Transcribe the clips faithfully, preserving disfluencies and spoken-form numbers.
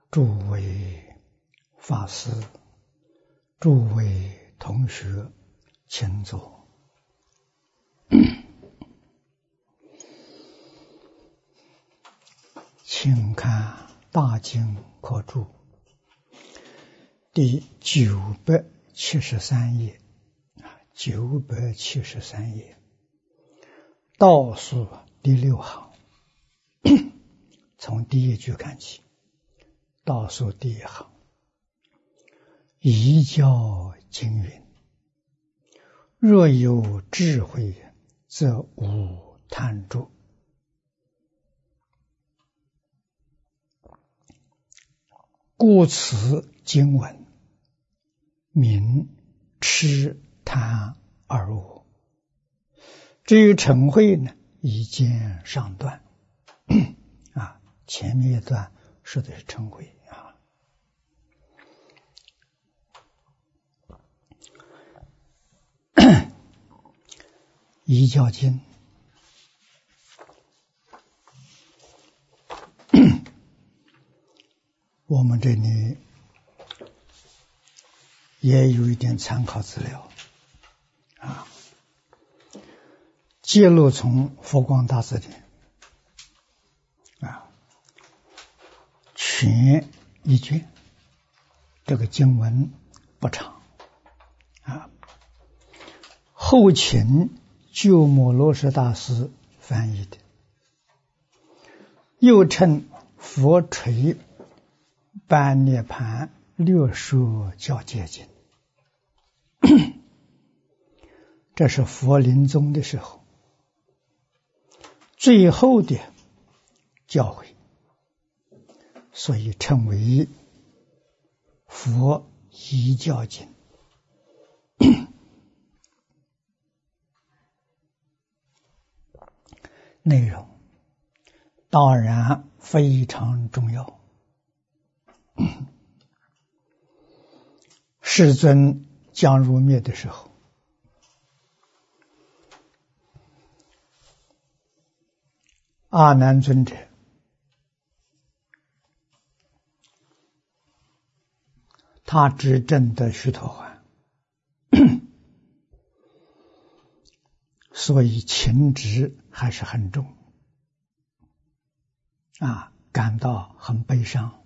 诸位法师、诸位同学，请坐。请看《大经科注》第九百七十三页，九百七十三页倒数第六行，从第一句看起，倒数第一行，遗教经云：若有智慧，则无贪著。故此经文名痴贪二恶。至于嗔恚呢，已见上段啊，前面一段说的是嗔恚啊。遗教经我们这里也有一点参考资料啊，揭露从佛光大字典啊，全一卷，这个经文不长啊，后秦鸠摩罗什大师翻译的，又称佛垂般涅盘略说教戒经，这是佛临终的时候最后的教诲，所以称为佛遗教经。内容当然非常重要。世尊将入灭的时候，阿难尊者他只证得须陀洹，所以情执还是很重啊，感到很悲伤。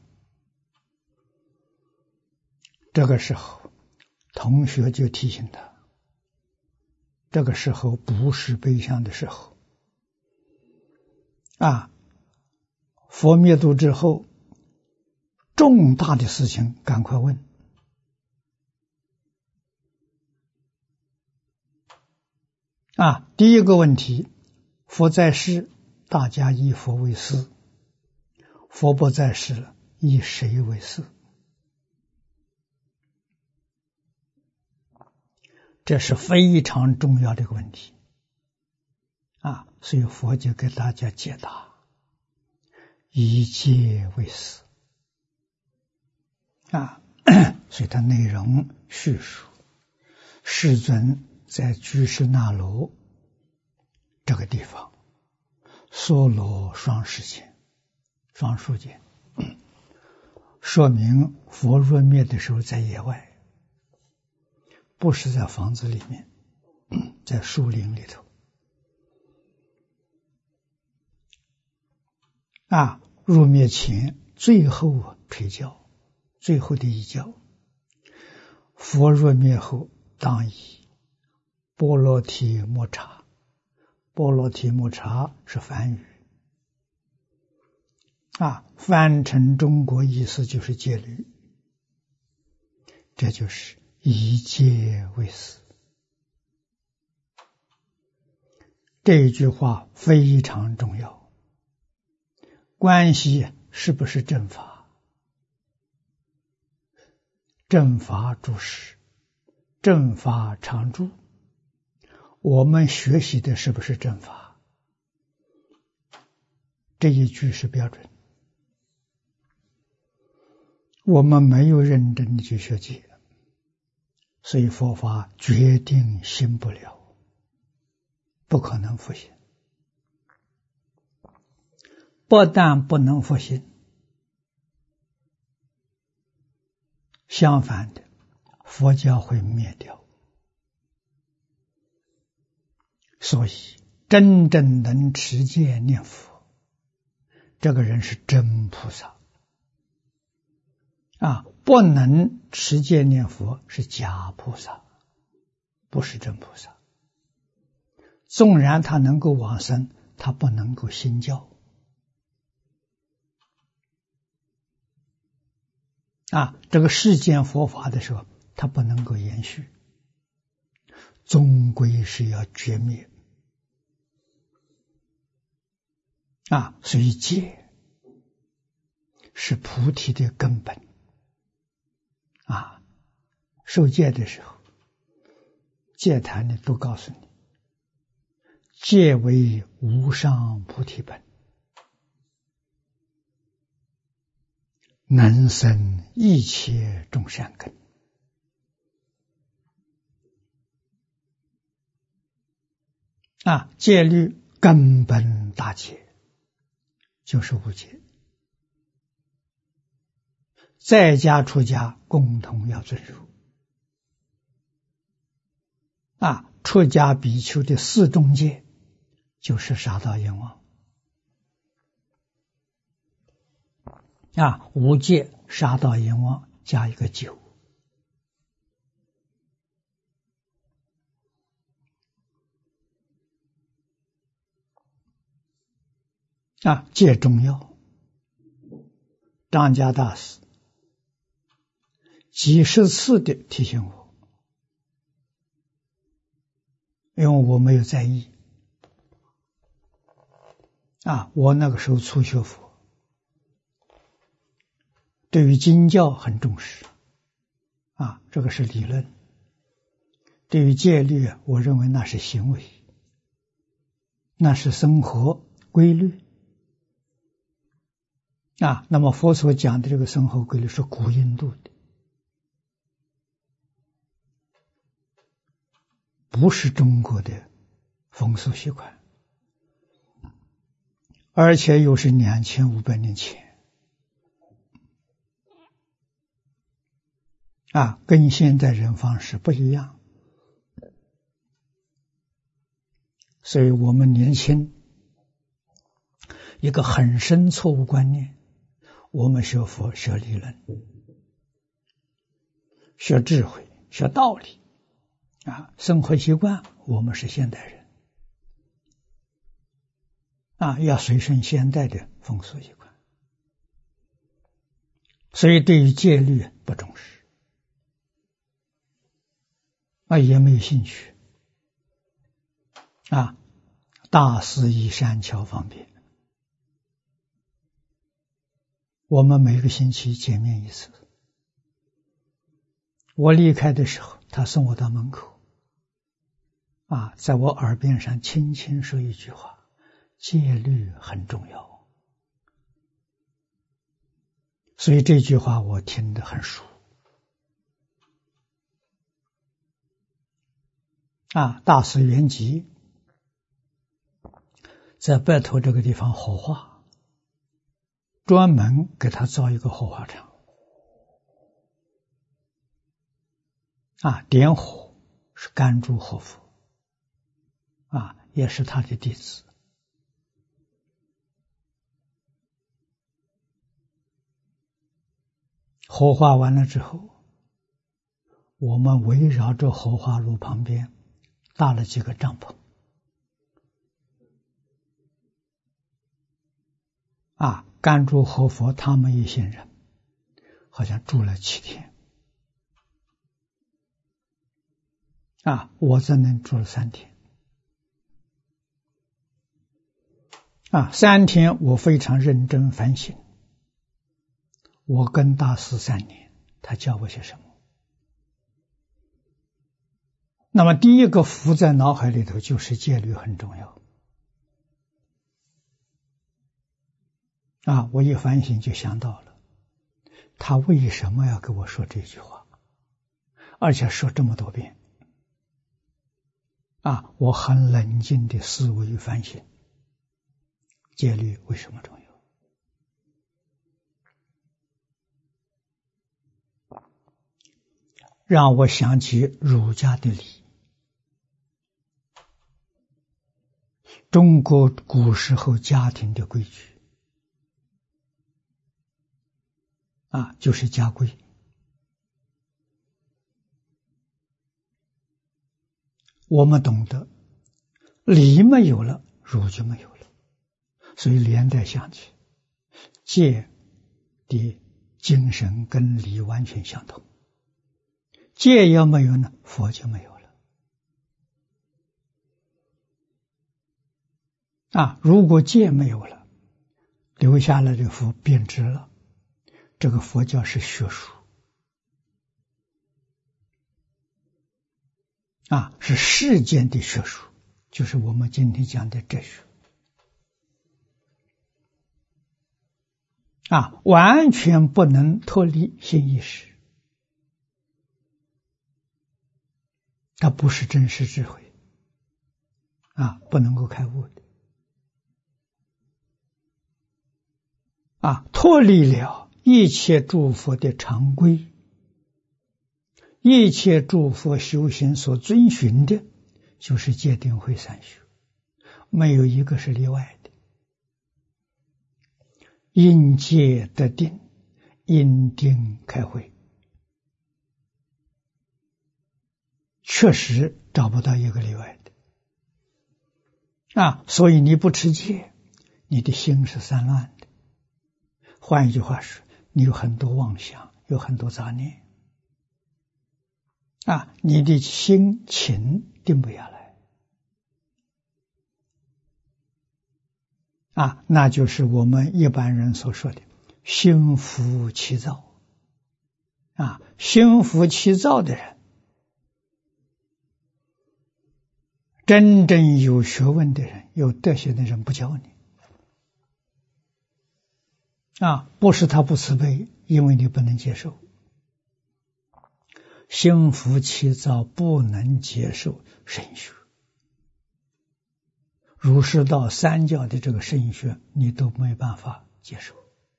这个时候同学就提醒他，这个时候不是悲伤的时候啊，佛灭度之后重大的事情赶快问啊。第一个问题，佛在世，大家以佛为师；佛不在世了，以谁为师？这是非常重要的一个问题啊，所以佛就给大家解答，以戒为师啊，所以它内容叙述世尊在居士那罗这个地方，娑罗双世界，双树界，说明佛入灭的时候在野外，不是在房子里面，在树林里头啊。入灭前最后垂教，最后的一教，佛入灭后当以波罗提摩叉，波罗提摩叉是梵语啊，翻成中国意思就是戒律，这就是以戒为师。这一句话非常重要，关系是不是正法？正法住世，正法常住，我们学习的是不是正法？这一句是标准。我们没有认真的去学戒，所以佛法决定行不了，不可能复行。不但不能复行， 相反的，佛教会灭掉。所以真正能持戒念佛，这个人是真菩萨啊！不能持戒念佛是假菩萨，不是真菩萨。纵然他能够往生，他不能够信教啊！这个世间佛法的时候，他不能够延续，终归是要绝灭啊！所以戒是菩提的根本啊！受戒的时候，戒坛里都告诉你，戒为无上菩提本，能生一切众善根啊！戒律根本大戒就是无戒，在家出家共同要遵守啊！出家比丘的四中戒就是杀盗淫妄啊，无戒杀盗淫妄加一个九啊，戒重要。张家大师几十次的提醒我，因为我没有在意啊，我那个时候初学佛，对于经教很重视啊，这个是理论。对于戒律，我认为那是行为，那是生活规律啊。那么佛所讲的这个生活规律是古印度的，不是中国的风俗习惯，而且又是两千五百年前啊，跟现代人方式不一样。所以我们年轻一个很深错误观念，我们学佛学理论，学智慧，学道理啊，生活习惯我们是现代人啊，要随顺现代的风俗习惯，所以对于戒律不重视啊，也没有兴趣啊。大师以善巧方便，我们每个星期见面一次。我离开的时候，他送我到门口啊，在我耳边上轻轻说一句话，戒律很重要。所以这句话我听得很熟啊。大师圆寂在白头这个地方火化，专门给他造一个火化场啊，点火是甘珠活佛啊，也是他的弟子。火化完了之后，我们围绕着火化炉旁边搭了几个帐篷啊，甘珠活佛他们一行人好像住了七天啊，我在那住了三天啊，三天我非常认真反省，我跟大师三年，他教我些什么？那么第一个浮在脑海里头就是戒律很重要啊！我一反省就想到了，他为什么要跟我说这句话，而且说这么多遍啊！我很冷静的思维反省，戒律为什么重要？ 。 。 。 。 。 。。。。。。。。。。。。。。。。。。。。。。。。。。。。。。。。。。。。。。。。。。。。。。。。。。。。。。。。。。。。。。。。。。。。。。。。。。。。。。。。。。。。。。。。。。。。。。。。。。。。。。。。。。。。。。。。。。。。。。。。。。。 让我想起儒家的礼。中国古时候家庭的规矩啊，就是家规。我们懂得礼没有了，儒就没有了，所以连带想起戒的精神跟礼完全相同。戒要没有呢，佛就没有了。啊，如果戒没有了，留下来的佛变质了，这个佛教是学术啊，是世间的学术，就是我们今天讲的哲学啊，完全不能脱离心意识，它不是真实智慧啊，不能够开悟的啊，脱离了一切诸佛的常规，一切诸佛修行所遵循的，就是戒定慧三学，没有一个是例外的。因戒得定，因定开慧，确实找不到一个例外的啊！所以你不持戒，你的心是散乱的。换一句话说，你有很多妄想，有很多杂念啊，你的心情定不下来啊，那就是我们一般人所说的心浮气躁啊。心浮气躁的人，真正有学问的人，有德行的人不教你啊，不是他不慈悲，因为你不能接受。心浮气躁不能接受圣学，儒释道三教的这个圣学你都没办法接受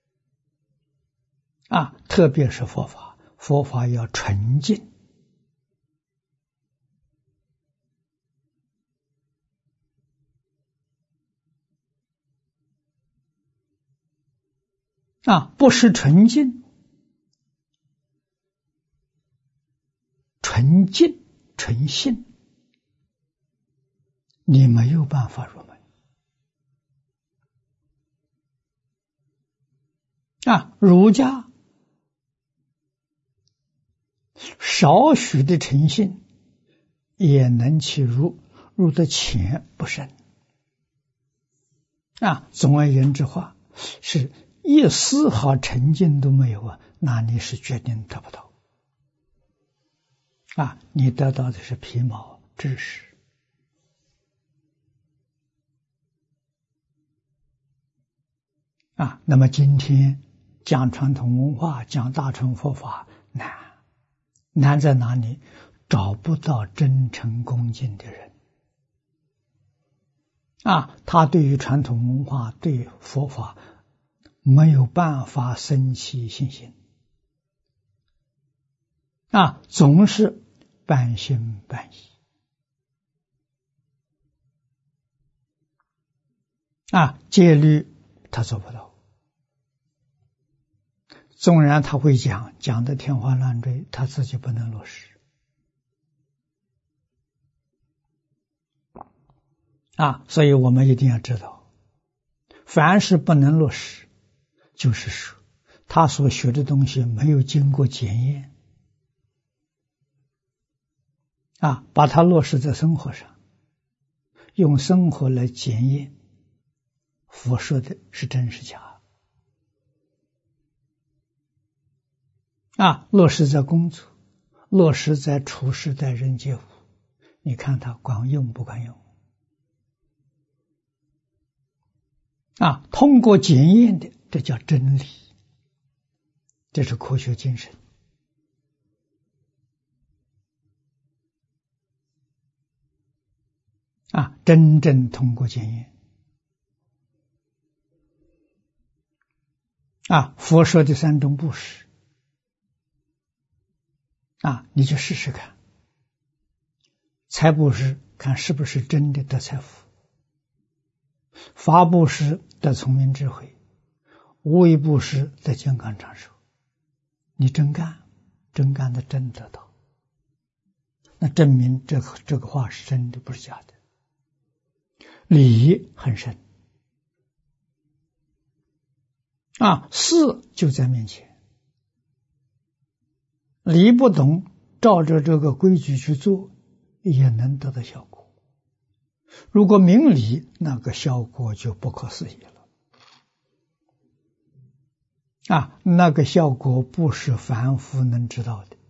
啊，特别是佛法，佛法要纯净啊，不是纯净，纯净纯信，你没有办法入门啊。儒家少许的诚信也能去入，入的浅不深啊。总而言之话，是一丝毫沉静都没有啊，那你是决定得不到啊，你得到的是皮毛知识啊。那么今天讲传统文化，讲大乘佛法难，难在哪里？找不到真诚恭敬的人啊，他对于传统文化，对佛法没有办法生起信心啊，总是半信半疑啊，戒律他做不到，纵然他会讲，讲的天花乱坠，他自己不能落实啊。所以我们一定要知道，凡是不能落实，就是说他所学的东西没有经过检验啊，把它落实在生活上，用生活来检验佛说的是真是假啊，落实在工作，落实在处事待人接物，你看它管用不管用啊？通过检验的，这叫真理，这是科学精神啊，真正通过检验啊。佛说的三种布施啊，你去试试看，财布施看是不是真的得财富，法布施得聪明智慧，无为布施得健康长寿。你真干，真干的真得到，那证明这个这个话是真的，不是假的。理很深啊，事就在面前，理不懂，照着这个规矩去做，也能得到效果。如果明理，那个效果就不可思议了啊！那个效果不是凡夫能知道的，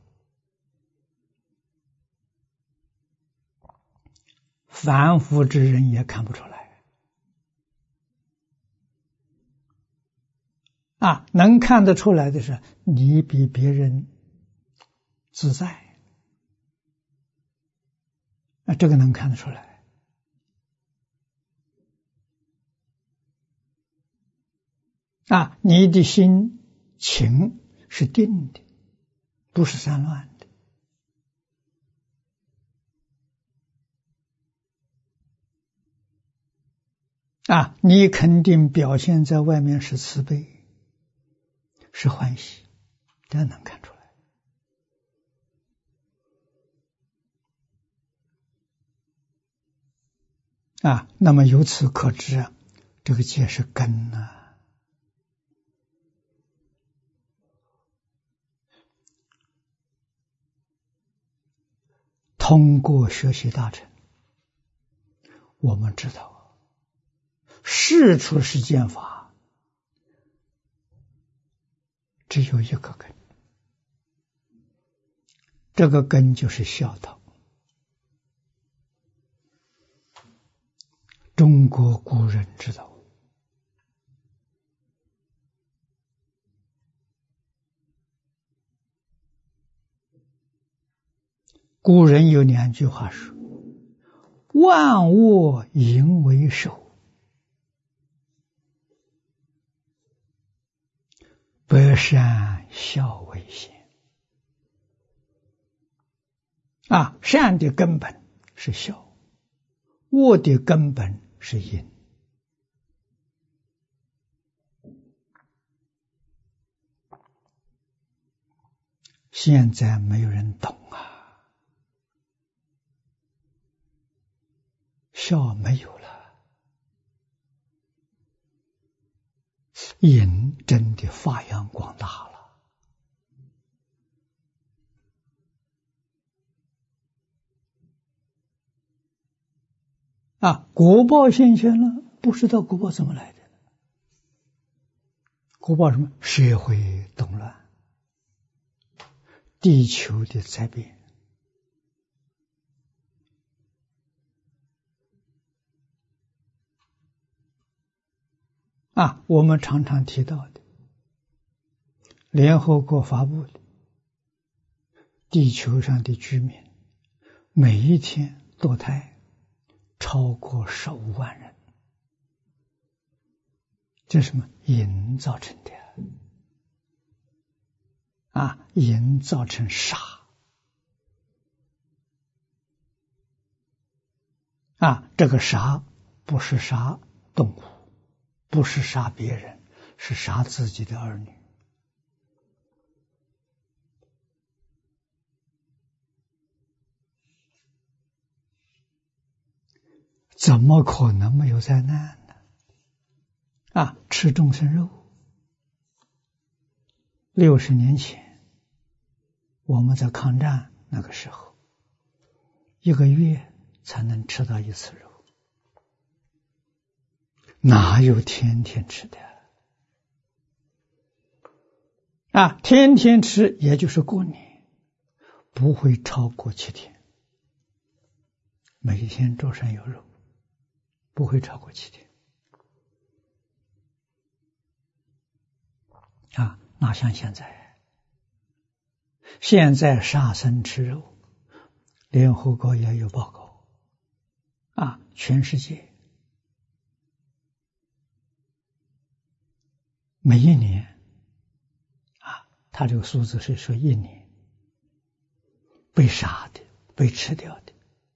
凡夫之人也看不出来啊！能看得出来的是，你比别人自在啊，这个能看得出来。啊，你的心情是定的，不是散乱的。啊，你肯定表现在外面是慈悲，是欢喜，这能看出来。啊，那么由此可知啊，这个戒是根啊。通过学习大乘，我们知道事出世间法只有一个根，这个根就是孝道。中国古人知道，古人有两句话说：万恶淫为首，百善孝为先。啊，善的根本是孝，恶的根本是淫。现在没有人懂啊，孝没有了，淫真的发扬光大了。啊，果报现前了，不知道果报怎么来的。果报什么？社会动乱，地球的灾变。啊，我们常常提到的联合国发布的地球上的居民每一天堕胎超过十五万人，这是什么？淫造成的啊！淫造成杀啊！这个杀不是杀动物，不是杀别人，是杀自己的儿女。怎么可能没有灾难呢？啊，吃众生肉。六十年前，我们在抗战那个时候，一个月才能吃到一次肉，哪有天天吃的？啊，天天吃也就是过年，不会超过七天。每天桌上有肉，不会超过七天。啊，哪像现在？现在杀生吃肉，联合国也有报告。啊，全世界每一年，啊，他这个数字是说一年被杀的、被吃掉的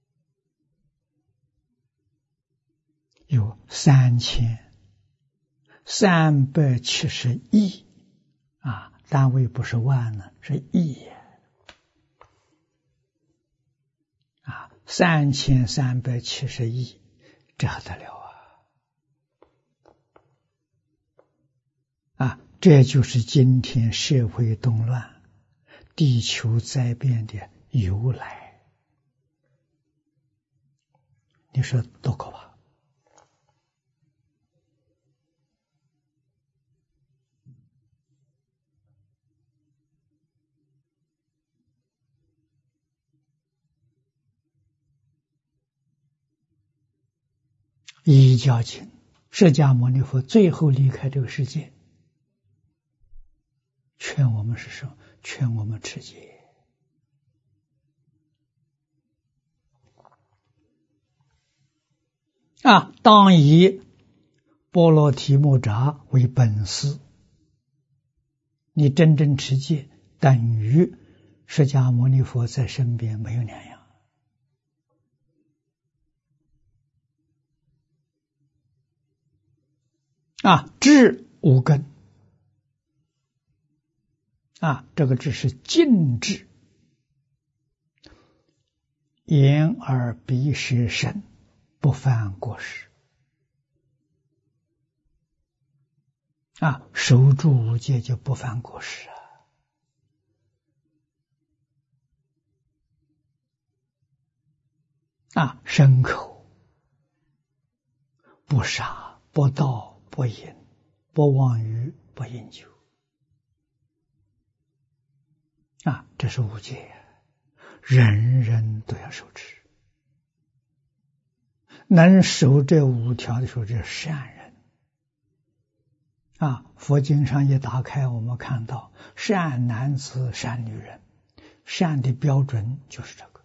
有三千三百七十亿啊，单位不是万呢，是亿啊，三千三百七十亿，这还得了啊！啊，这就是今天社会动乱、地球灾变的由来。你说多可怕！一教经，释迦牟尼佛最后离开这个世界，劝我们是什么？劝我们持戒啊！当以波罗提木札为本师，你真正持戒，等于释迦牟尼佛在身边没有两样。啊，智无根啊，这个智是静智，眼耳鼻舌身不犯过失啊，守住五戒就不犯过失啊。啊，身口不杀不盗不淫不妄语不饮酒啊，这是五戒，人人都要守持。能守这五条的时候，这是善人啊。佛经上一打开，我们看到善男子善女人，善的标准就是这个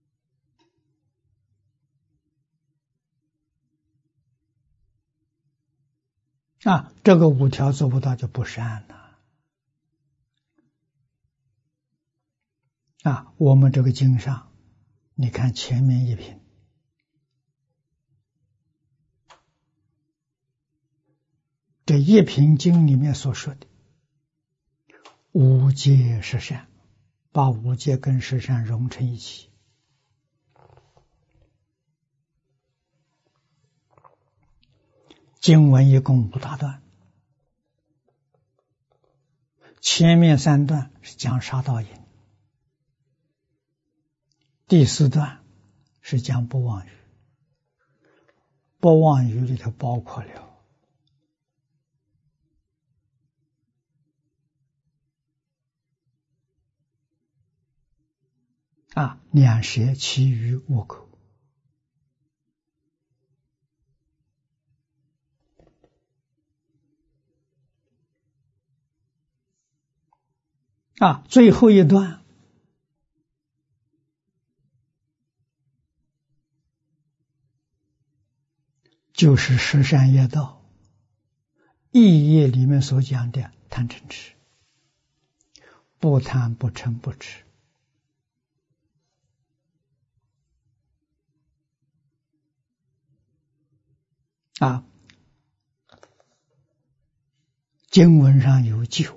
啊，这个五条做不到就不善了啊。我们这个经上，你看前面一品，这一品经里面所说的五戒十善，把五戒跟十善融成一起。经文一共五大段，前面三段是讲杀盗淫，第四段是讲不妄语，不妄语里头包括了啊两舌其余五口。啊，最后一段就是十善业道意业里面所讲的贪嗔痴，不贪不嗔不痴啊。经文上有酒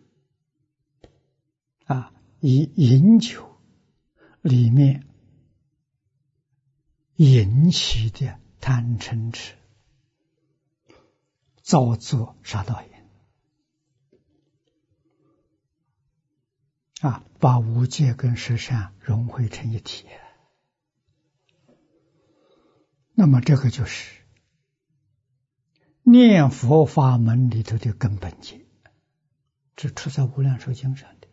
啊，以饮酒里面引起的贪嗔痴，造作杀盗淫啊，把五戒跟十善融汇成一体。那么这个就是念佛法门里头的根本戒，这出在无量寿经上的。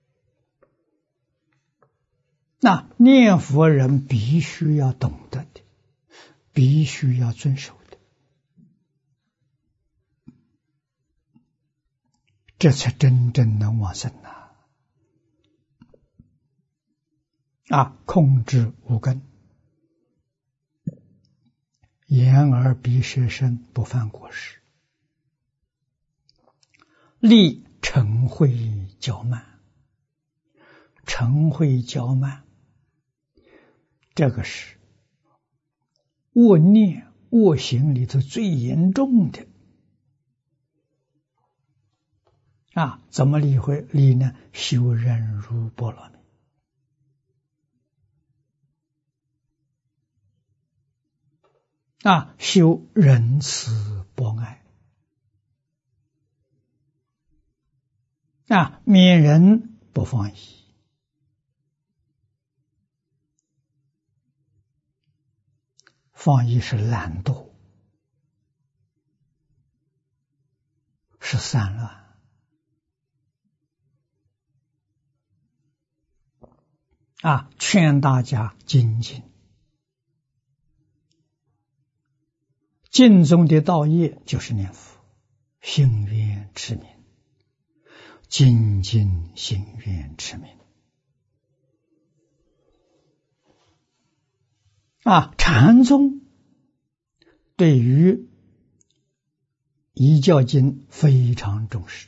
那念佛人必须要懂得的，必须要遵守的，这才真正能往生呐！啊，控制五根，眼耳鼻舌身不犯过失，力嗔恚骄慢，嗔恚骄慢这个是恶念恶行里头最严重的啊！怎么理会理呢？修忍辱波罗蜜啊，修仁慈博爱啊，悯人不放逸。放逸是懒惰，是散乱啊！劝大家精进，尽中的道业就是念佛，行愿持名，精进行愿持名啊！禅宗对于遗教经非常重视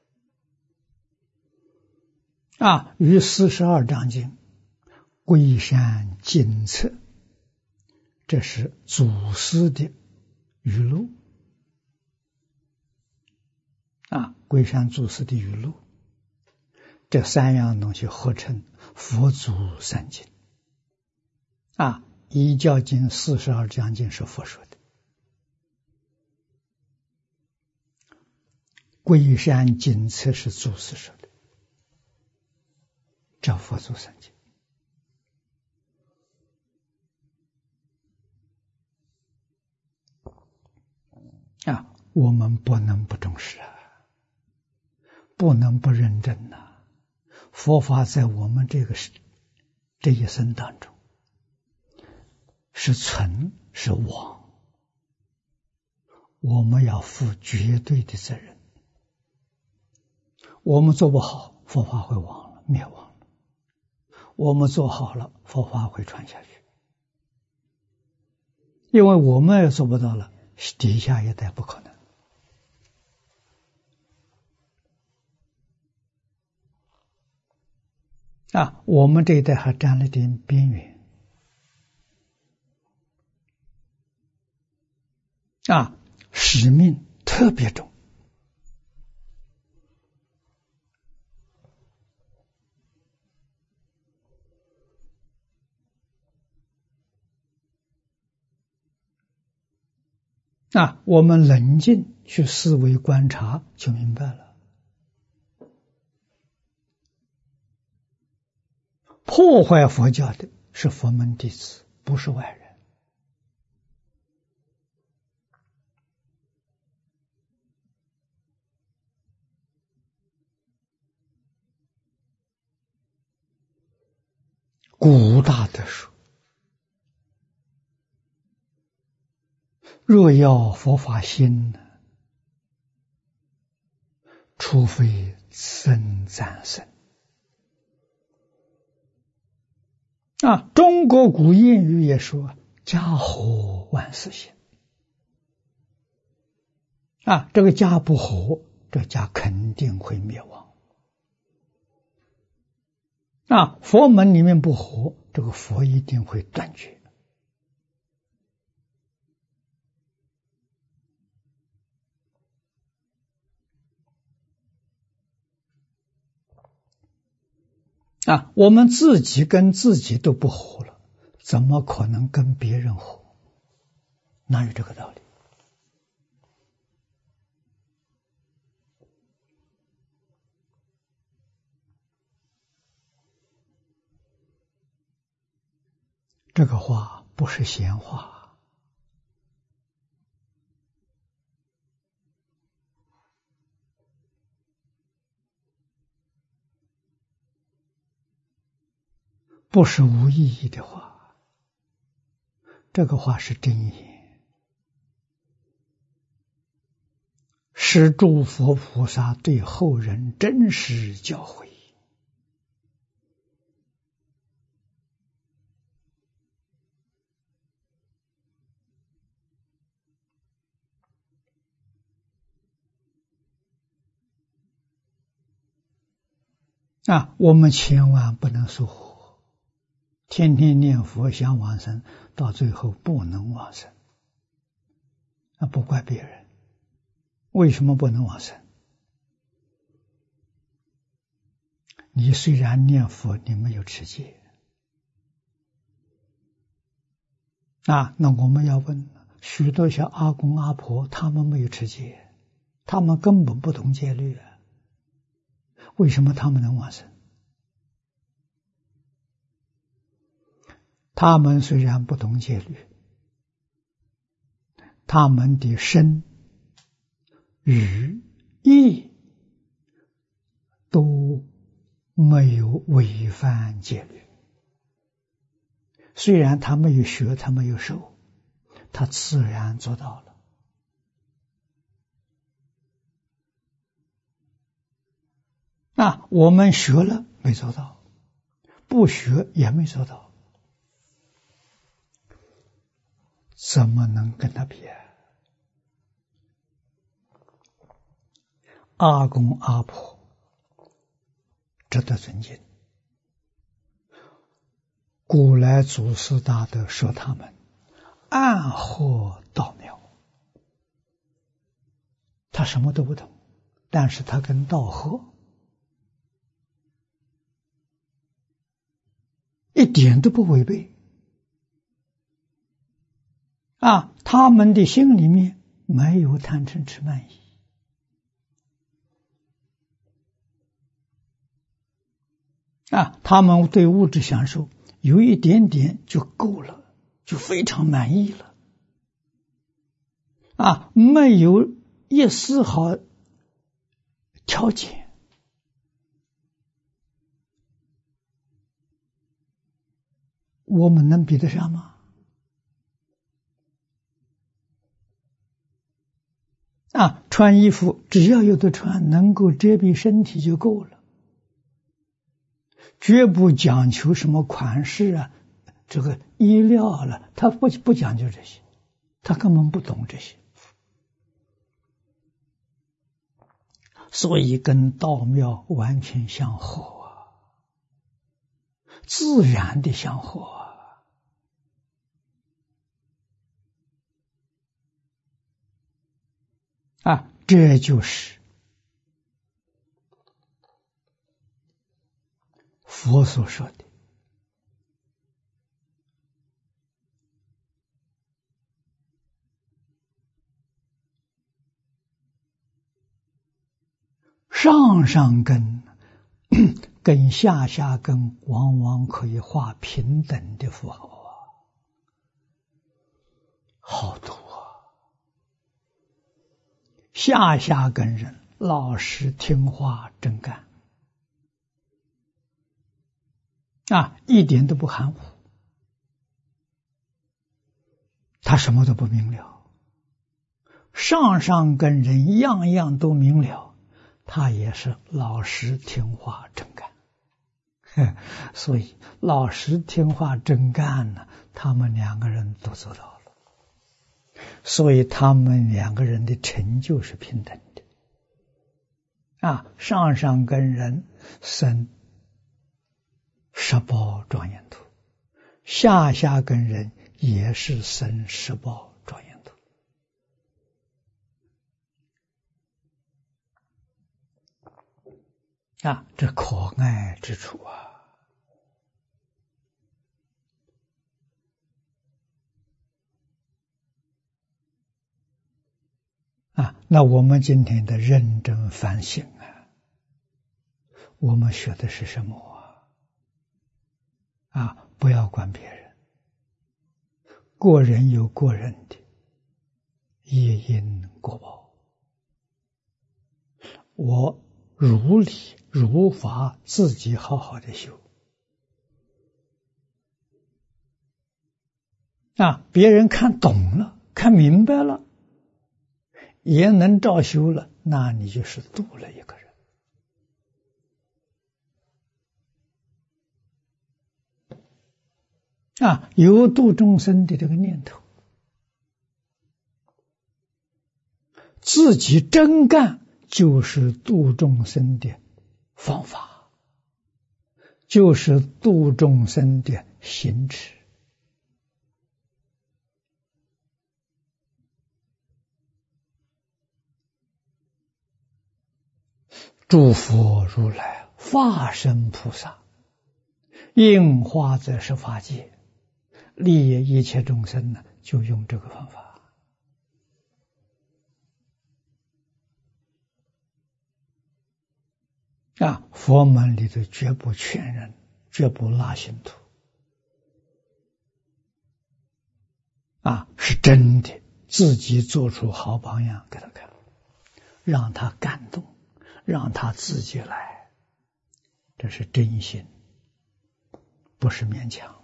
啊，于四十二章经龟山精册，这是祖师的语录啊，龟山祖师的语录，这三样东西合成佛祖三经啊。遗教经四十二章经是佛说的，龟山精册是祖师说的，这佛祖三经啊，我们不能不重视啊，不能不认真呐、啊。佛法在我们这个这一生当中，是存是亡，我们要负绝对的责任。我们做不好，佛法会亡了，灭亡了；我们做好了，佛法会传下去。因为我们也做不到了，底下一代不可能。啊，我们这一代还沾了点边缘。啊，使命特别重啊，我们冷静去思维观察，就明白了。破坏佛教的是佛门弟子，不是外人。古大德说，若要佛法兴呢，除非僧赞僧啊。中国古谚语也说，家和万事兴啊，这个家不和，这家肯定会灭亡啊。佛门里面不和，这个佛一定会断绝啊。我们自己跟自己都不和了，怎么可能跟别人和？哪有这个道理？这个话不是闲话，不是无意义的话，这个话是真言，是诸佛菩萨对后人真实教诲啊，我们千万不能疏忽， 天天念佛想往生，到最后不能往生，那不怪别人。为什么不能往生？你虽然念佛，你没有持戒啊。那我们要问，许多像阿公阿婆，他们没有持戒，他们根本不懂戒律啊，为什么他们能往生？他们虽然不懂戒律，他们的身、语、意都没有违反戒律。虽然他没有学，他没有受，他自然做到了。那我们学了没做到，不学也没做到，怎么能跟他比啊？阿公阿婆值得尊敬，古来祖师大德说他们暗惑道妙，他什么都不懂，但是他跟道合，一点都不违背啊！他们的心里面没有贪嗔痴慢疑啊，他们对物质享受有一点点就够了，就非常满意了啊，没有一丝毫条件。我们能比得上吗？啊，穿衣服只要有的穿，能够遮蔽身体就够了，绝不讲求什么款式啊，这个衣料了，他不不讲究这些，他根本不懂这些，所以跟道庙完全相合啊，自然的相合啊。啊，这就是佛所说的上上根跟下下根往往可以画平等的符号啊，好多啊。下下根人老实听话真干啊，一点都不含糊，他什么都不明了。上上根人样样都明了，他也是老实听话真干。所以老实听话真干呢，他们两个人都做到了。所以他们两个人的成就是平等的啊！上上根人生十宝庄严土，下下根人也是生十宝庄严土啊！这可爱之处啊！啊，那我们今天的认真反省啊，我们学的是什么啊？啊，不要管别人，过人有过人的业因果报，我如理如法自己好好的修啊，别人看懂了，看明白了，也能照修了，那你就是度了一个人啊，有度众生的这个念头，自己真干就是度众生的方法，就是度众生的行持。诸佛如来化身菩萨，应化则是法界，利益一切众生呢，就用这个方法。啊，佛门里头绝不劝人，绝不拉信徒。啊，是真的，自己做出好榜样给他看，让他感动，让他自己来，这是真心，不是勉强。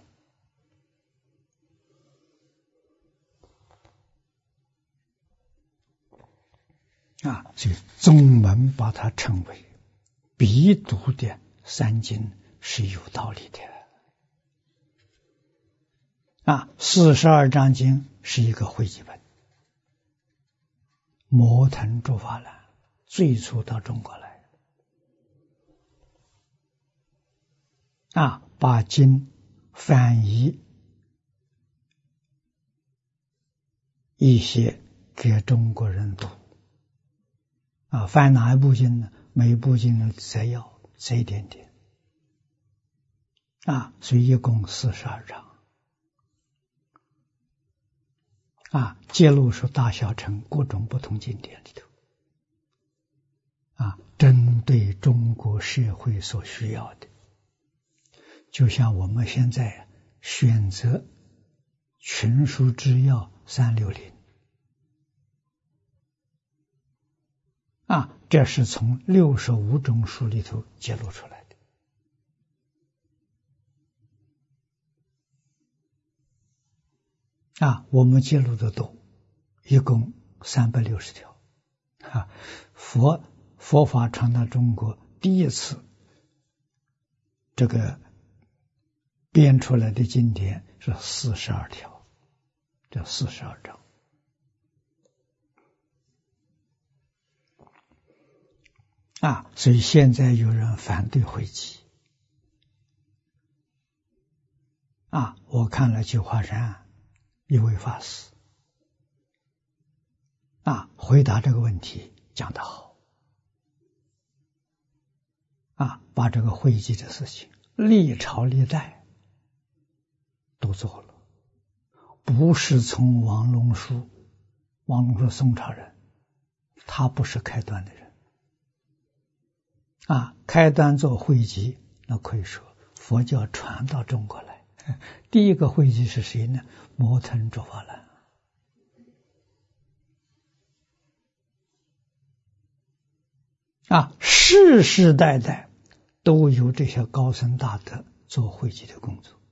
啊，所以宗门把它称为必读的三经是有道理的。啊，四十二章经是一个汇集本，摩腾诸法览最初到中国来，啊，把经翻译一些给中国人读。啊，翻哪一部经呢？每部经的摘要摘一点点。啊，所以一共四十二章。啊，揭露出大小乘各种不同经典里头，啊，针对中国社会所需要的，就像我们现在选择群书治要三六零，啊，这是从六十五种书里头揭露出来的。啊，我们揭露的多，一共三百六十条。啊，佛佛法传到中国第一次这个编出来的经典是四十二条，这四十二章。啊，所以现在有人反对汇集。啊，我看了九华山一位法师啊，回答这个问题讲得好。啊，把这个汇集的事情历朝历代都做了，不是从王龙书，王龙书宋朝人，他不是开端的人。啊，开端做汇集，那可以说佛教传到中国来，第一个汇集是谁呢？摩腾诸法览。啊，世世代代都有这些高僧大德做汇集的工作。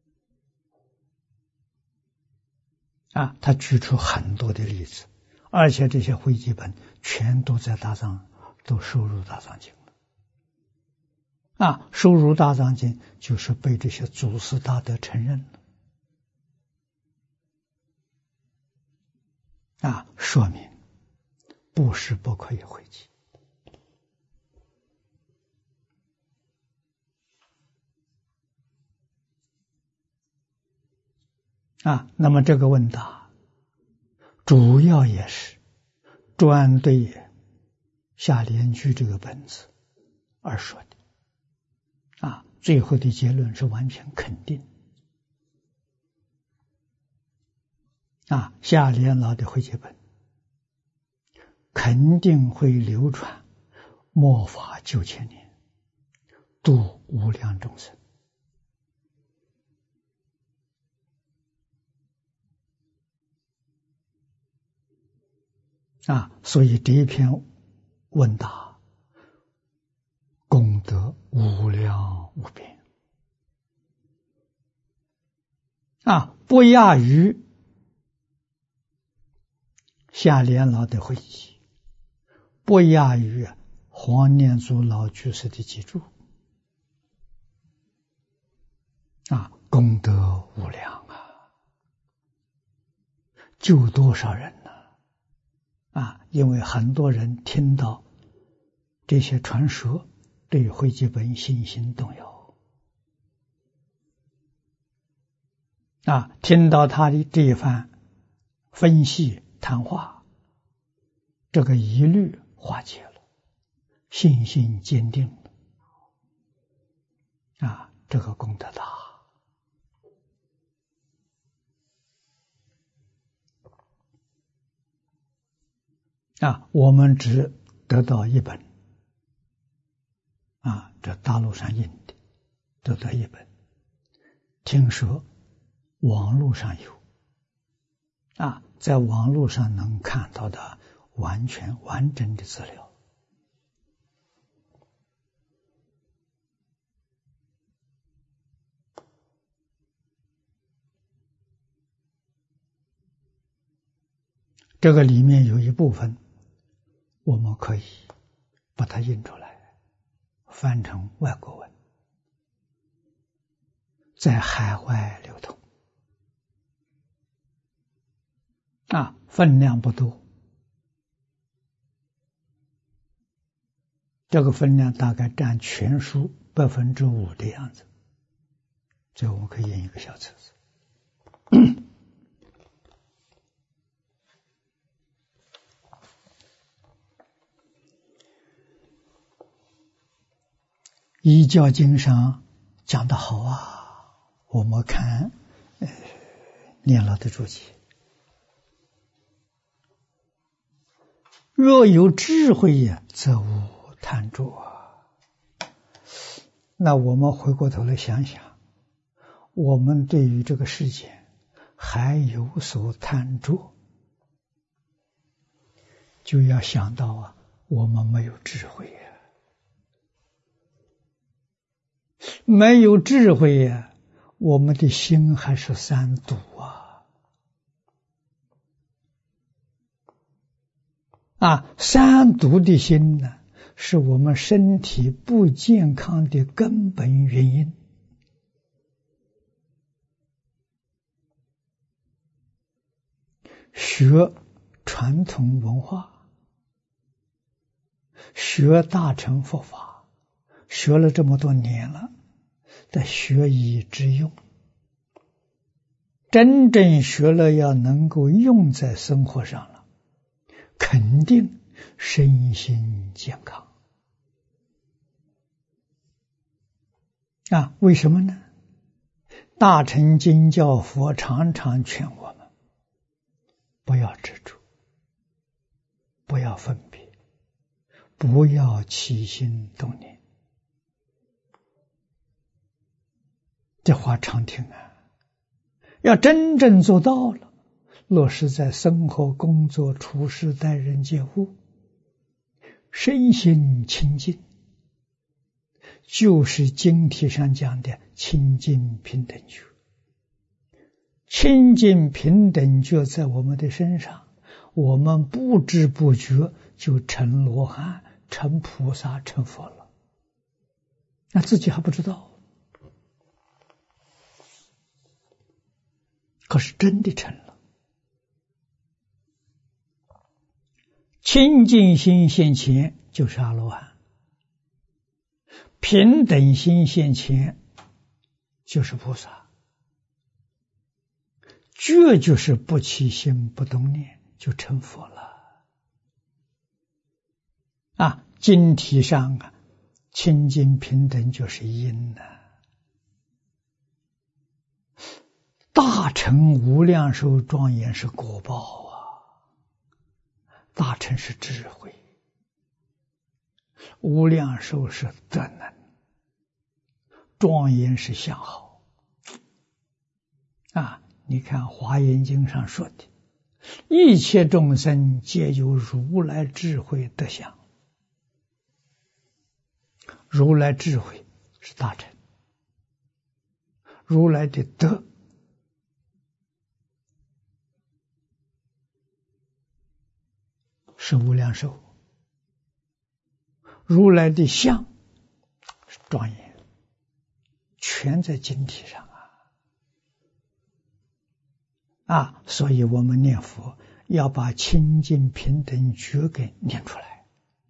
啊，他举出很多的例子，而且这些汇集本全都在大藏，都收入大藏经了。啊，收入大藏经就是被这些祖师大德承认了。啊，说明不是不可以汇集。啊，那么这个问答主要也是专对下联句这个本子而说的。啊，最后的结论是完全肯定。啊，下联老的汇集本肯定会流传末法九千年，度无量众生。啊，所以这一篇问答功德无量无边。啊，不亚于下联老的汇集，不亚于黄念祖老居士的记注。啊，功德无量啊，救多少人呢？啊，因为很多人听到这些传说，对汇集本信心动摇。 啊，听到他的这一番分析谈话，这个疑虑化解了，信心坚定了，啊，这个功德大。啊，我们只得到一本，啊，这大陆上印的，得到一本。听说网络上有，啊，在网络上能看到的完全完整的资料。这个里面有一部分，我们可以把它印出来，翻成外国文，在海外流通。啊，分量不多，这个分量大概占全书百分之五的样子，所以我们可以印一个小册子。依教经上讲得好啊，我们看呃念老的注解，若有智慧呀，则无贪着啊。那我们回过头来想想，我们对于这个世界还有所贪着，就要想到啊，我们没有智慧呀。没有智慧呀，我们的心还是三毒啊！啊，三毒的心呢，是我们身体不健康的根本原因。学传统文化，学大乘佛法，学了这么多年了，的学以致用，真正学了要能够用在生活上了，肯定身心健康啊！为什么呢？大乘经教佛常常劝我们不要执着，不要分别，不要起心动念。这话常听啊，要真正做到了，落实在生活、工作、处事、待人接物，身心清净，就是经题上讲的清净平等觉。清净平等觉在我们的身上，我们不知不觉就成罗汉、成菩萨、成佛了，那自己还不知道。可是真的成了。清净心现前就是阿罗汉，平等心现前就是菩萨，觉就是不起心不动念，就成佛了。啊，经题上啊，清净平等就是因呐、啊。大乘无量寿庄严是果报啊，大乘是智慧，无量寿是德能，庄严是相好啊！你看华严经上说的，一切众生皆有如来智慧德相，如来智慧是大乘，如来的德是无量寿，如来的相是庄严，全在经题上啊！啊，所以我们念佛要把清净平等觉给念出来，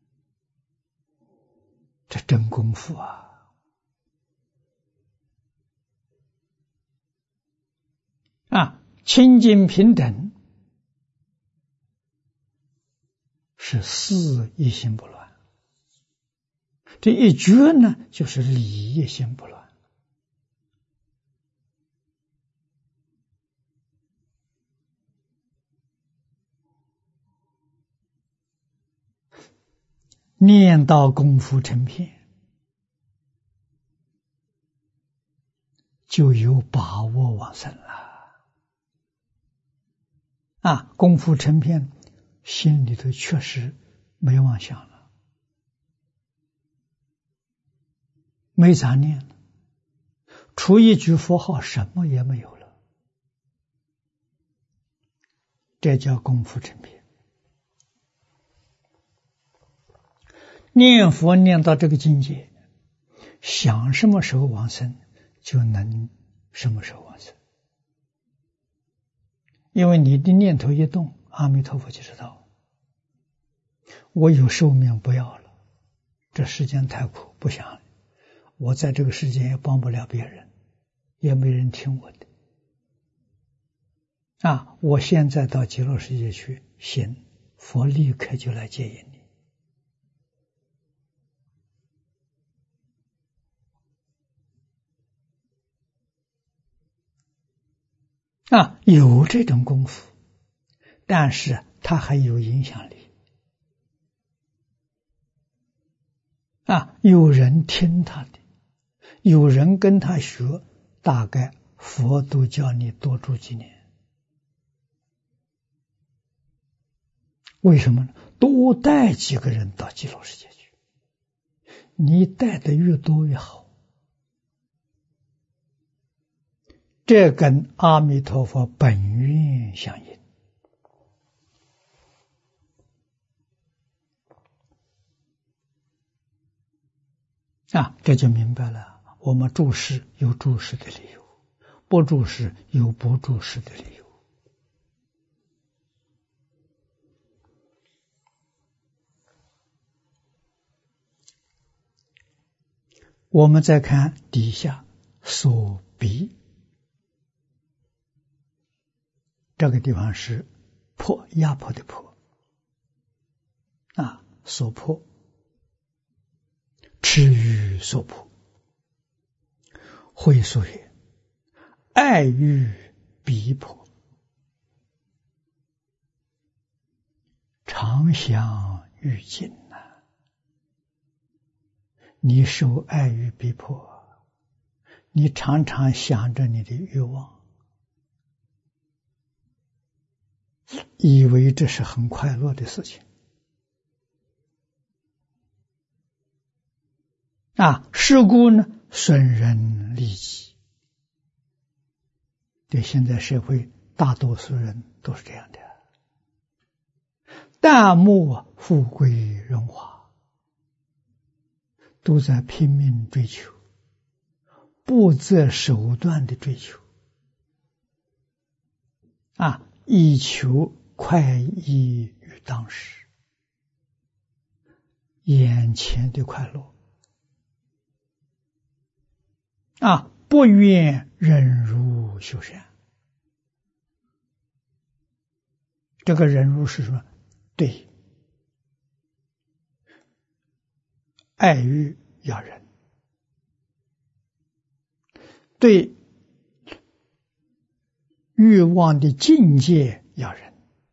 这真功夫啊！ 清净平等是事一心不乱，这一觉呢，就是理一心不乱。念到功夫成片，就有把握往生了。啊，功夫成片，心里头确实没妄想了，没杂念了，除一句佛号什么也没有了，这叫功夫成片。念佛念到这个境界，想什么时候往生，就能什么时候往生。因为你的念头一动，阿弥陀佛就知道，我有寿命不要了，这世间太苦，不想了，我在这个世间也帮不了别人，也没人听我的。啊，我现在到极乐世界去行，佛立刻就来接引你。啊，有这种功夫，但是他还有影响力。啊，有人听他的，有人跟他学，大概佛都叫你多住几年。为什么呢？多带几个人到极乐世界去，你带的越多越好。这跟阿弥陀佛本愿相应。啊，这就明白了。我们注释有注释的理由，不注释有不注释的理由。我们再看底下所逼，这个地方是迫，压迫的迫啊，所迫，痴欲所迫，会所也，爱欲逼迫，常想欲尽呐。你受爱欲逼迫，你常常想着你的欲望，以为这是很快乐的事情啊，是故呢损人利己。对，现在社会大多数人都是这样的，但慕富贵荣华，都在拼命追求，不择手段的追求啊，以求快意于当时，眼前的快乐啊，不愿忍辱修善。这个忍辱是什么？对爱欲要忍，对欲望的境界要忍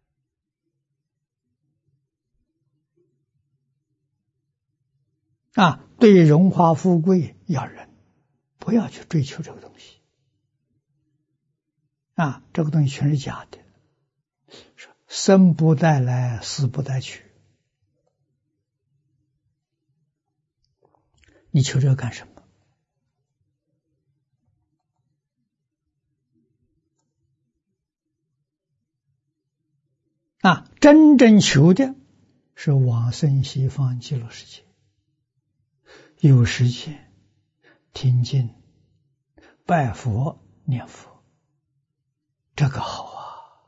啊，对荣华富贵要忍，不要去追求这个东西啊，这个东西全是假的，生不带来，死不带去，你求这个干什么？啊，真正求的是往生西方极乐世界，有时间听经拜佛念佛，这个好啊，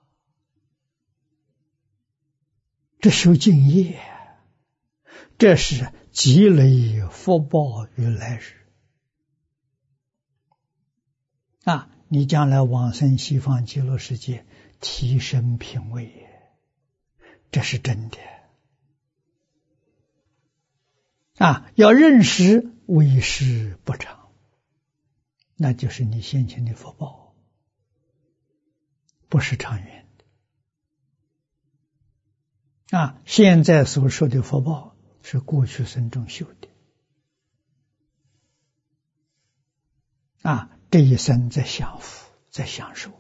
这修净业，这是积累福报于来日啊！ 你将来往生西方极乐世界，提升品位也，这是真的啊！要认识为时不长，那就是你先前的福报，不是长远的啊！现在所说的福报是过去生中修的啊，这一生在享福，在享受，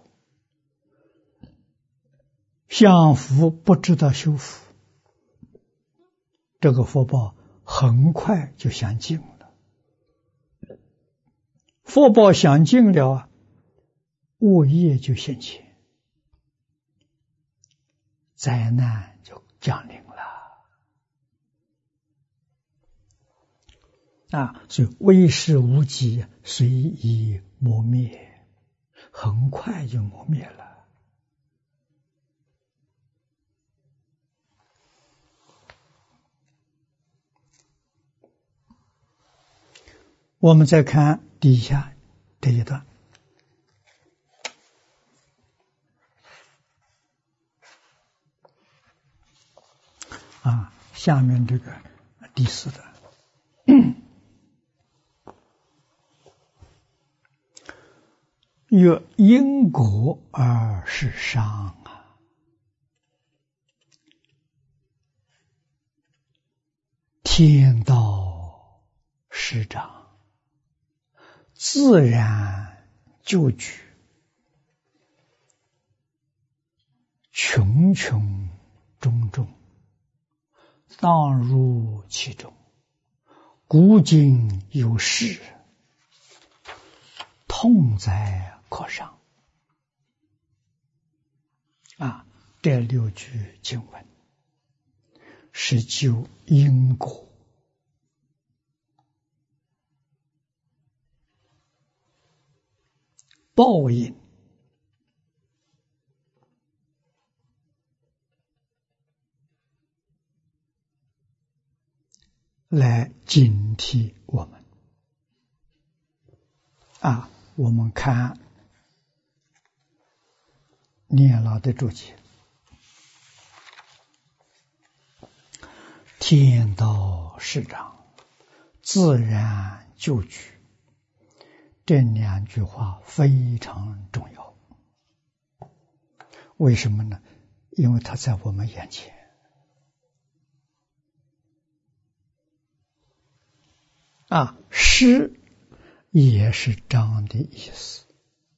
享福不知道修福，这个福报很快就享尽了。福报享尽了，恶业就现前，灾难就降临了啊！所以为时无几，随意磨灭，很快就磨灭了。我们再看底下这一段啊，下面这个第四段，曰因果而是伤啊，天道师长，自然就举，穷穷种种，当入其中，古今有事，痛哉可伤啊！这六句经文是就因果报应来警惕我们啊！我们看念老的注解，天道师长，自然就举，这两句话非常重要。为什么呢？因为它在我们眼前啊，师也是章的意思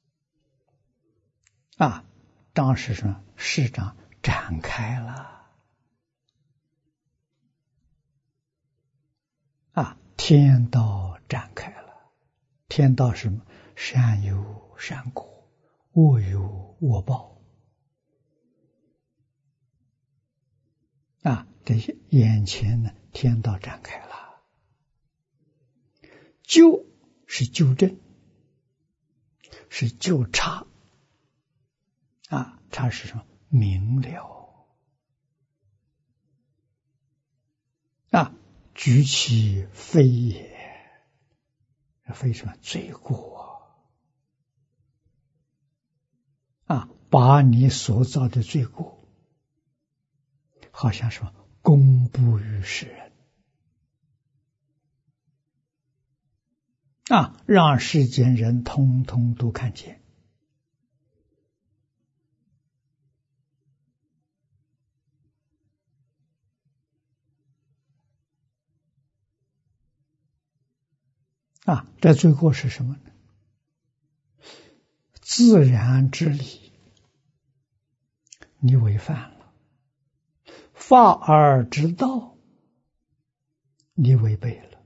啊，章是什么？师长展开了啊，天道展开了。天道是什么？善有善果，恶有恶报啊，这些眼前呢，天道展开了。纠是纠正，是纠察啊，察是什么？明了啊，举起非也，非什么？罪过啊，把你所造的罪过，好像什么公布于世人啊，让世间人通通都看见啊。这罪过是什么呢？自然之理你违反了，法尔之道你违背了，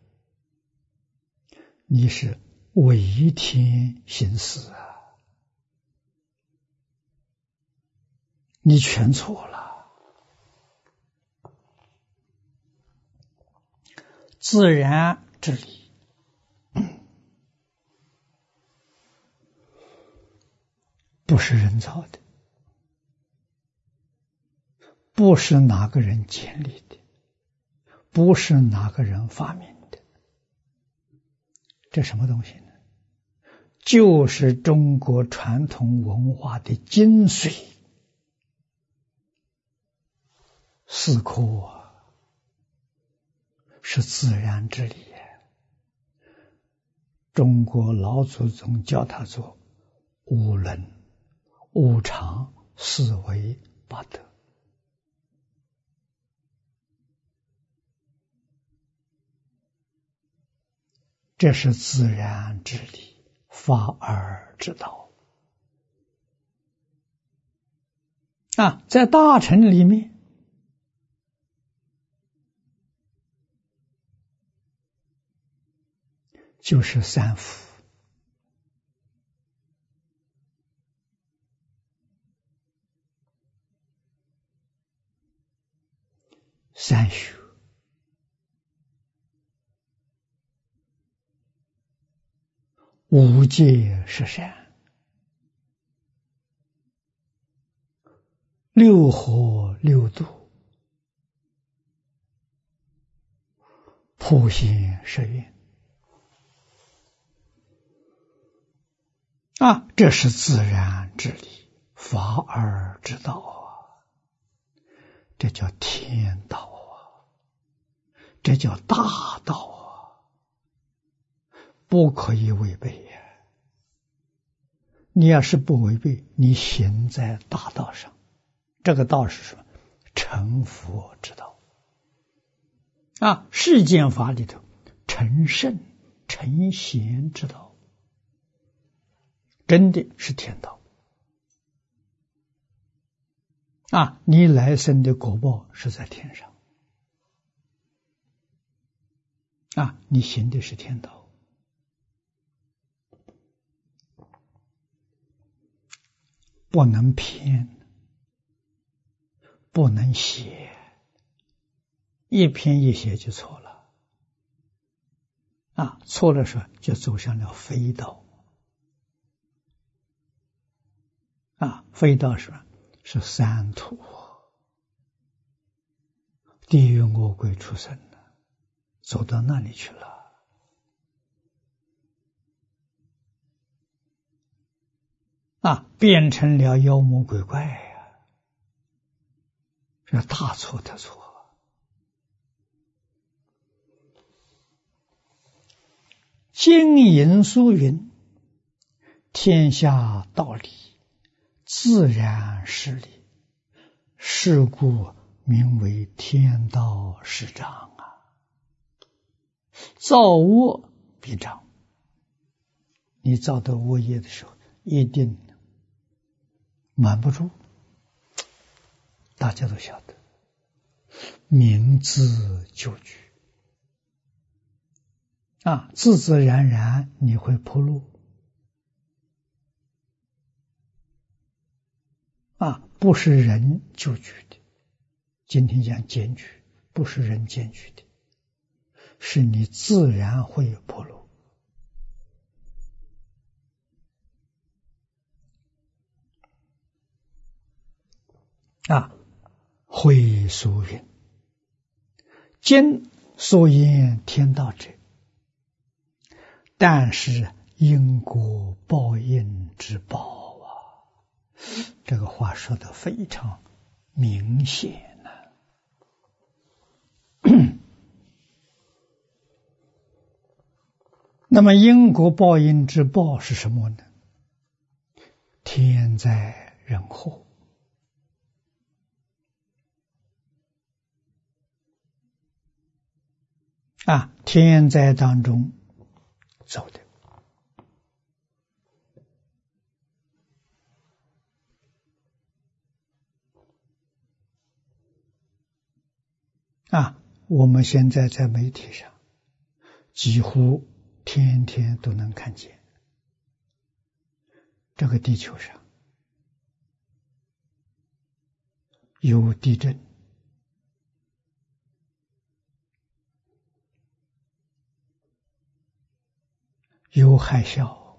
你是违天行死啊，你全错了。自然之理不是人造的，不是哪个人建立的，不是哪个人发明的，这什么东西呢？ 就是中国传统文化的精髓。四科啊，是自然之理。中国老祖宗叫它做五伦、五常、四维、八德。这是自然之理，法尔之道啊！在大乘里面，就是三福、三学、五戒十善、六合六度、普贤十愿啊，这是自然之理，法尔之道啊，这叫天道啊，这叫大道啊，不可以违背呀。你要是不违背，你行在大道上。这个道是什么？成佛之道啊，世间法里头成圣成贤之道，真的是天道啊！你来生的果报是在天上啊，你行的是天道，不能偏，不能邪，一偏一邪就错了啊！错了说就走向了非道啊！非道是什么？是三途，地狱恶鬼畜生了，走到那里去了啊！变成了妖魔鬼怪呀、啊，这大错特错。经引书云：天下道理，自然事理，是故名为天道是章啊。造恶必章，你造的恶业的时候，一定瞒不住，大家都晓得，明知就举啊，自自然然你会铺路啊，不是人就举的。今天讲检举，不是人检举的，是你自然会铺路啊。会俗云：今所言天道者，但是因果报应之报啊。这个话说得非常明显呢、啊。那么因果报应之报是什么呢？天灾人祸啊，天灾当中走的啊，我们现在在媒体上几乎天天都能看见，这个地球上有地震，有海啸，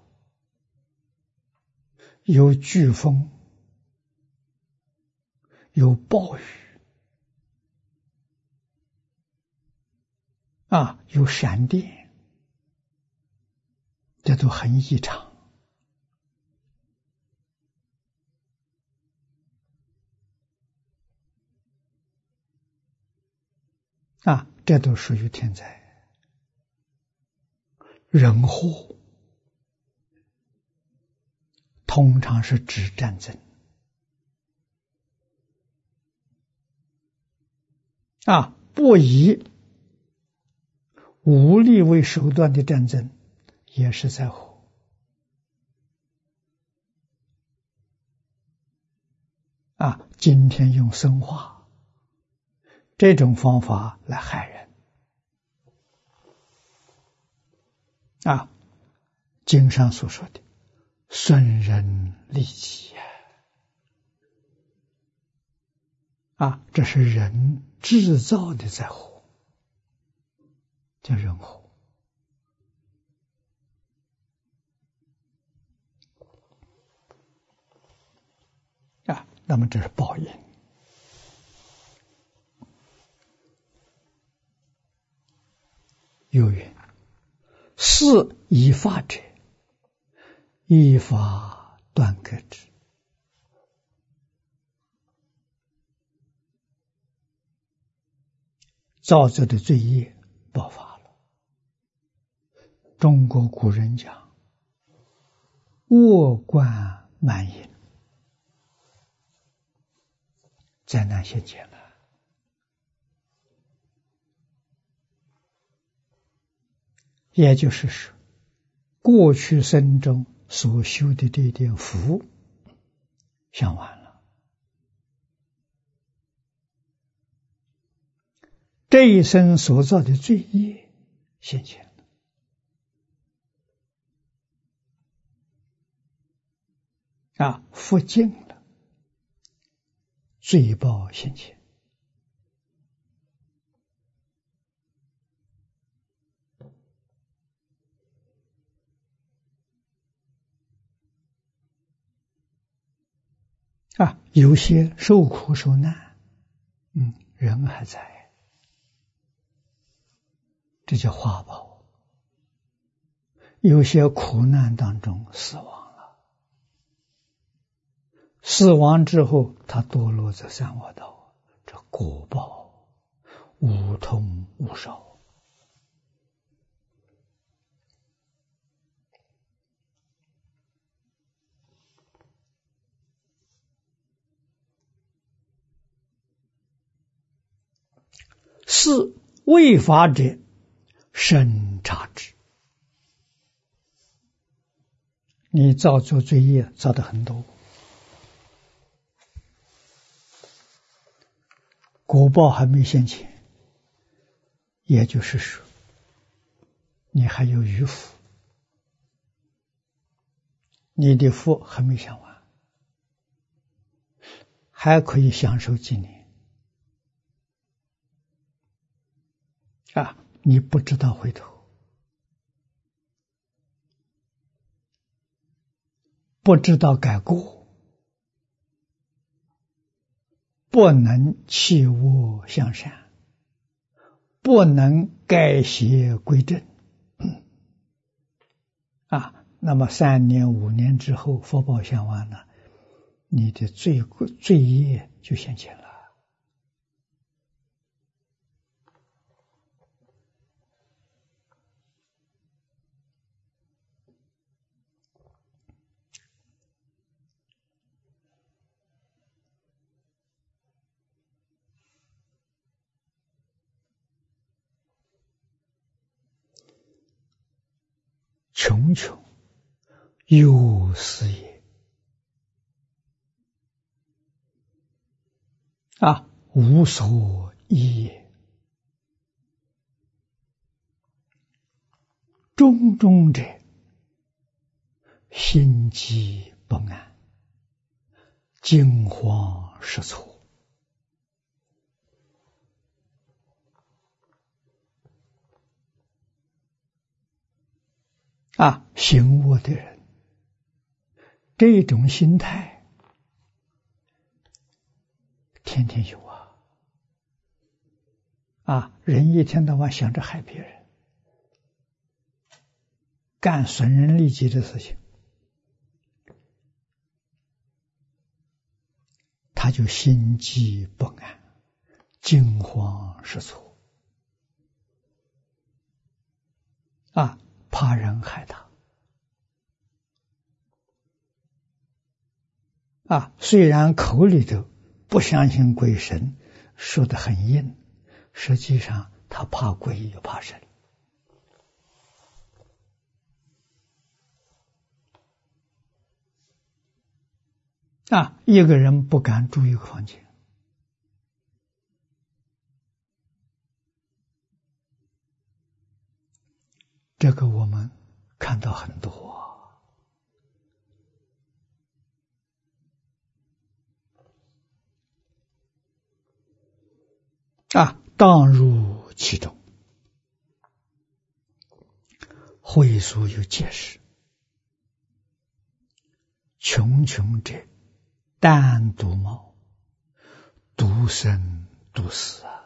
有飓风，有暴雨啊，有闪电，这都很异常这都属于天灾人祸，通常是指战争啊，不以武力为手段的战争也是灾祸啊。今天用生化这种方法来害人啊，经上所说的损人利己啊，这是人制造的灾祸，叫人祸啊。那么这是报应。有云：是以法者，依法断割之。造作的罪业爆发了。中国古人讲恶贯满盈，灾难现前了。也就是说，过去生中所修的这点福享完了，这一生所造的罪业现前了啊，福尽了，罪报现前。啊，有些受苦受难，嗯，人还在，这叫化报。有些苦难当中死亡了，死亡之后他堕落在三恶道，这果报无痛无少。是未法者审查之。你造作罪业造的很多，果报还没现前，也就是说你还有余福，你的福还没享完，还可以享受几年啊！你不知道回头，不知道改过，不能弃恶向善，不能改邪归正啊！那么三年五年之后福报享完了，你的罪罪业就现前了。穷穷有是也啊，无所依也。种种者，心悸不安，惊慌失措啊，行恶的人，这种心态天天有啊！啊，人一天到晚想着害别人，干损人利己的事情，他就心悸不安，惊慌失措啊，怕人害他。啊，虽然口里头不相信鬼神，说得很硬，实际上他怕鬼又怕神。啊，一个人不敢住一个房间，这个我们看到很多。啊，当入其中，会所有解释，穷穷者单独冒，独生独死啊！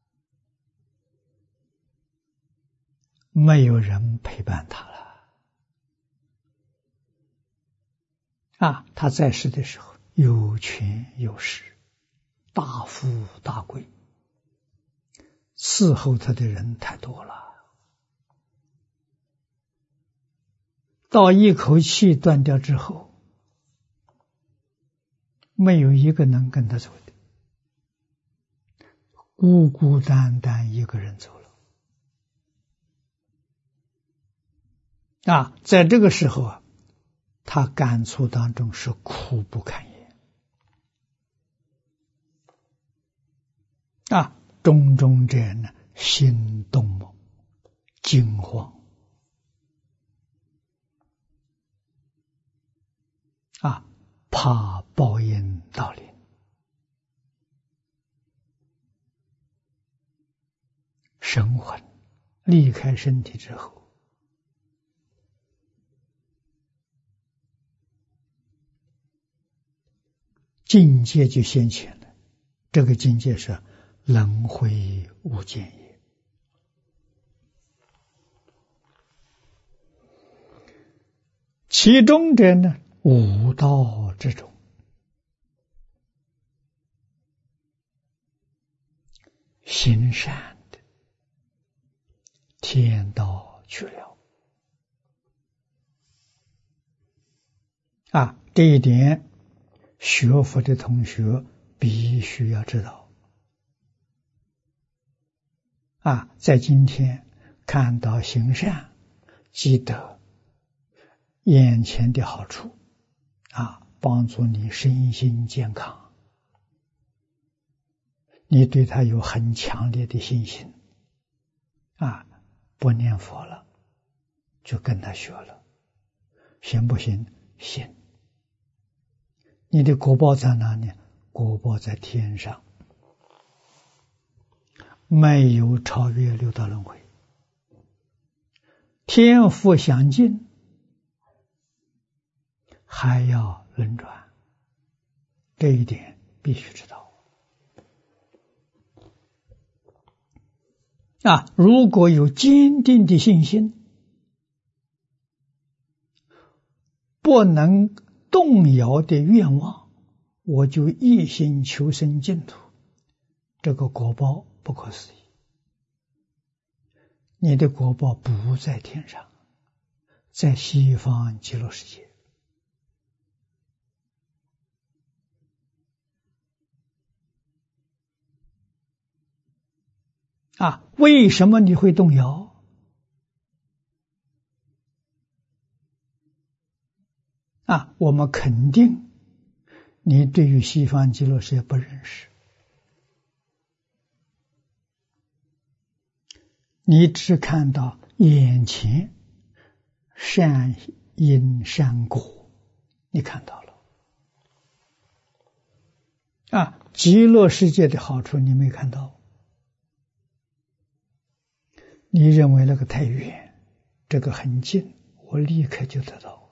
没有人陪伴他了。啊，他在世的时候有权有势，大富大贵，伺候他的人太多了，到一口气断掉之后，没有一个能跟他走的，孤孤单单一个人走了。啊，在这个时候啊，他感触当中是苦不堪言。啊，种种者呢，心动猛，惊慌。啊，怕报应到临。神魂离开身体之后，境界就现前了。这个境界是轮回无间也。其中者呢，五道之中，行善的天道去了。啊，这一点学佛的同学必须要知道。啊，在今天看到行善，记得眼前的好处，啊，帮助你身心健康，你对他有很强烈的信心，啊，不念佛了，就跟他学了，行不行？行。你的果报在哪里？果报在天上，没有超越六道轮回，天福享尽，还要轮转，这一点必须知道。啊，如果有坚定的信心，不能动摇的愿望，我就一心求生净土，这个果报不可思议。你的果报不在天上，在西方极乐世界。啊，为什么你会动摇？啊，我们肯定你对于西方极乐世界不认识，你只看到眼前善因善果，你看到了。啊，极乐世界的好处你没看到，你认为那个太远，这个很近，我立刻就得到。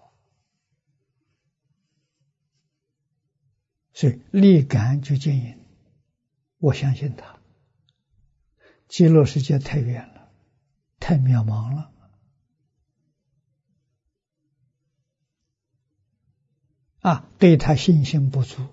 所以立感就见引，我相信他。极乐世界太远了，太渺茫了，啊，对他信心不足。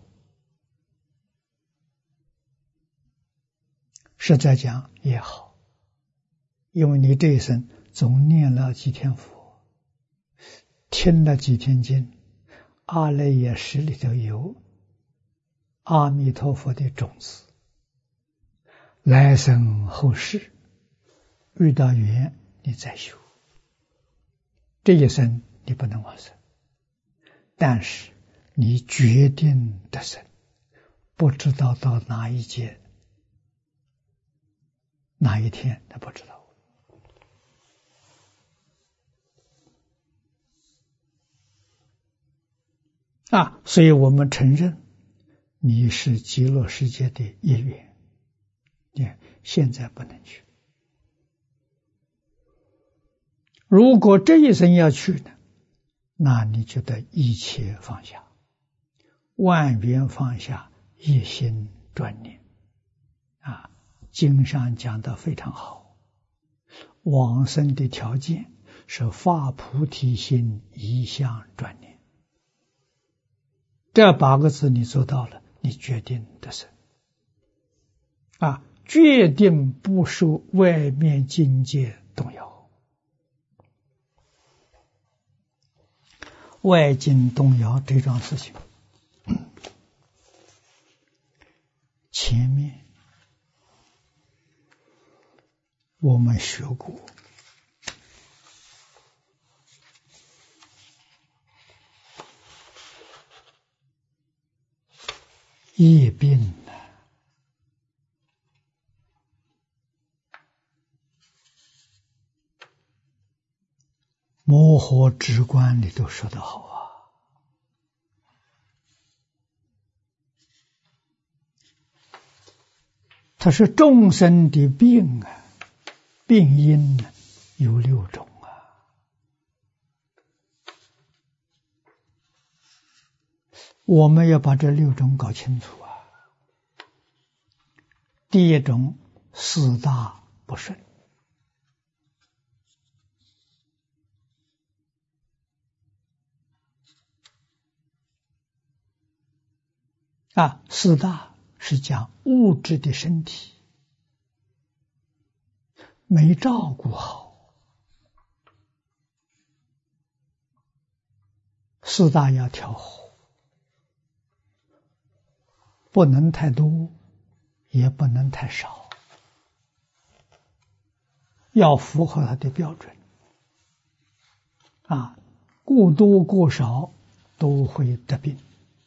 实在讲也好，因为你这一生总念了几天佛，听了几天经，阿赖耶识里头有阿弥陀佛的种子，来生后世遇到缘你再修，这一生你不能往生，但是你决定得生，不知道到哪一劫哪一天他不知道啊，所以我们承认你是极乐世界的一员，你现在不能去。如果这一生要去呢，那你就得一切放下，万缘放下，一心专念啊。经上讲得非常好，往生的条件是发菩提心，一向专念。这八个字你做到了，你决定得生啊，决定不受外面境界动摇。外境动摇这桩事情，前面我们学过，业病呢，摩诃止观里都说得好啊，它是众生的病啊，病因呢有六种啊。我们要把这六种搞清楚啊。第一种，四大不顺啊，四大是讲物质的身体没照顾好，四大要调和，不能太多，也不能太少，要符合它的标准啊，过多过少都会得病。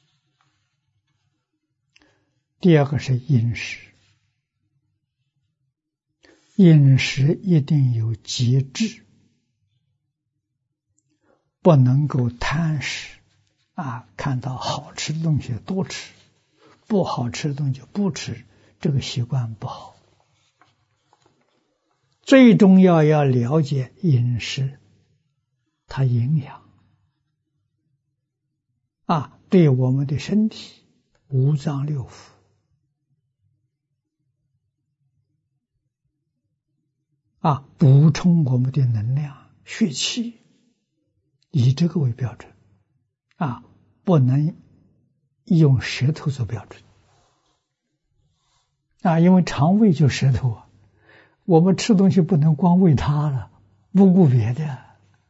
第二个是饮食，饮食一定有节制，不能够贪食啊，看到好吃的东西多吃，不好吃的东西不吃，这个习惯不好。最重要要了解饮食它营养啊，对我们的身体五脏六腑啊，补充我们的能量血气，以这个为标准啊，不能用舌头做标准啊，因为肠胃就舌头啊，我们吃东西不能光喂它了，不顾别的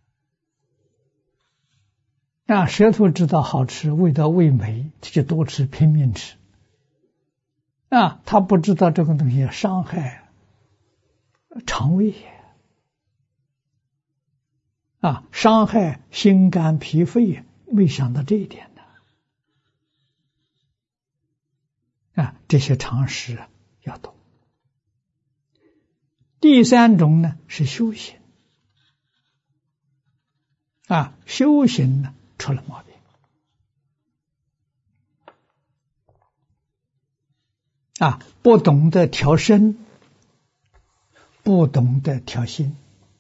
啊，舌头知道好吃，味道味美，就多吃，拼命吃啊，他不知道这个东西伤害肠胃啊，伤害心肝脾肺，没想到这一点呢啊，这些常识要懂。第三种呢是修行啊，修行呢出了毛病啊，不懂得调身，不懂得调心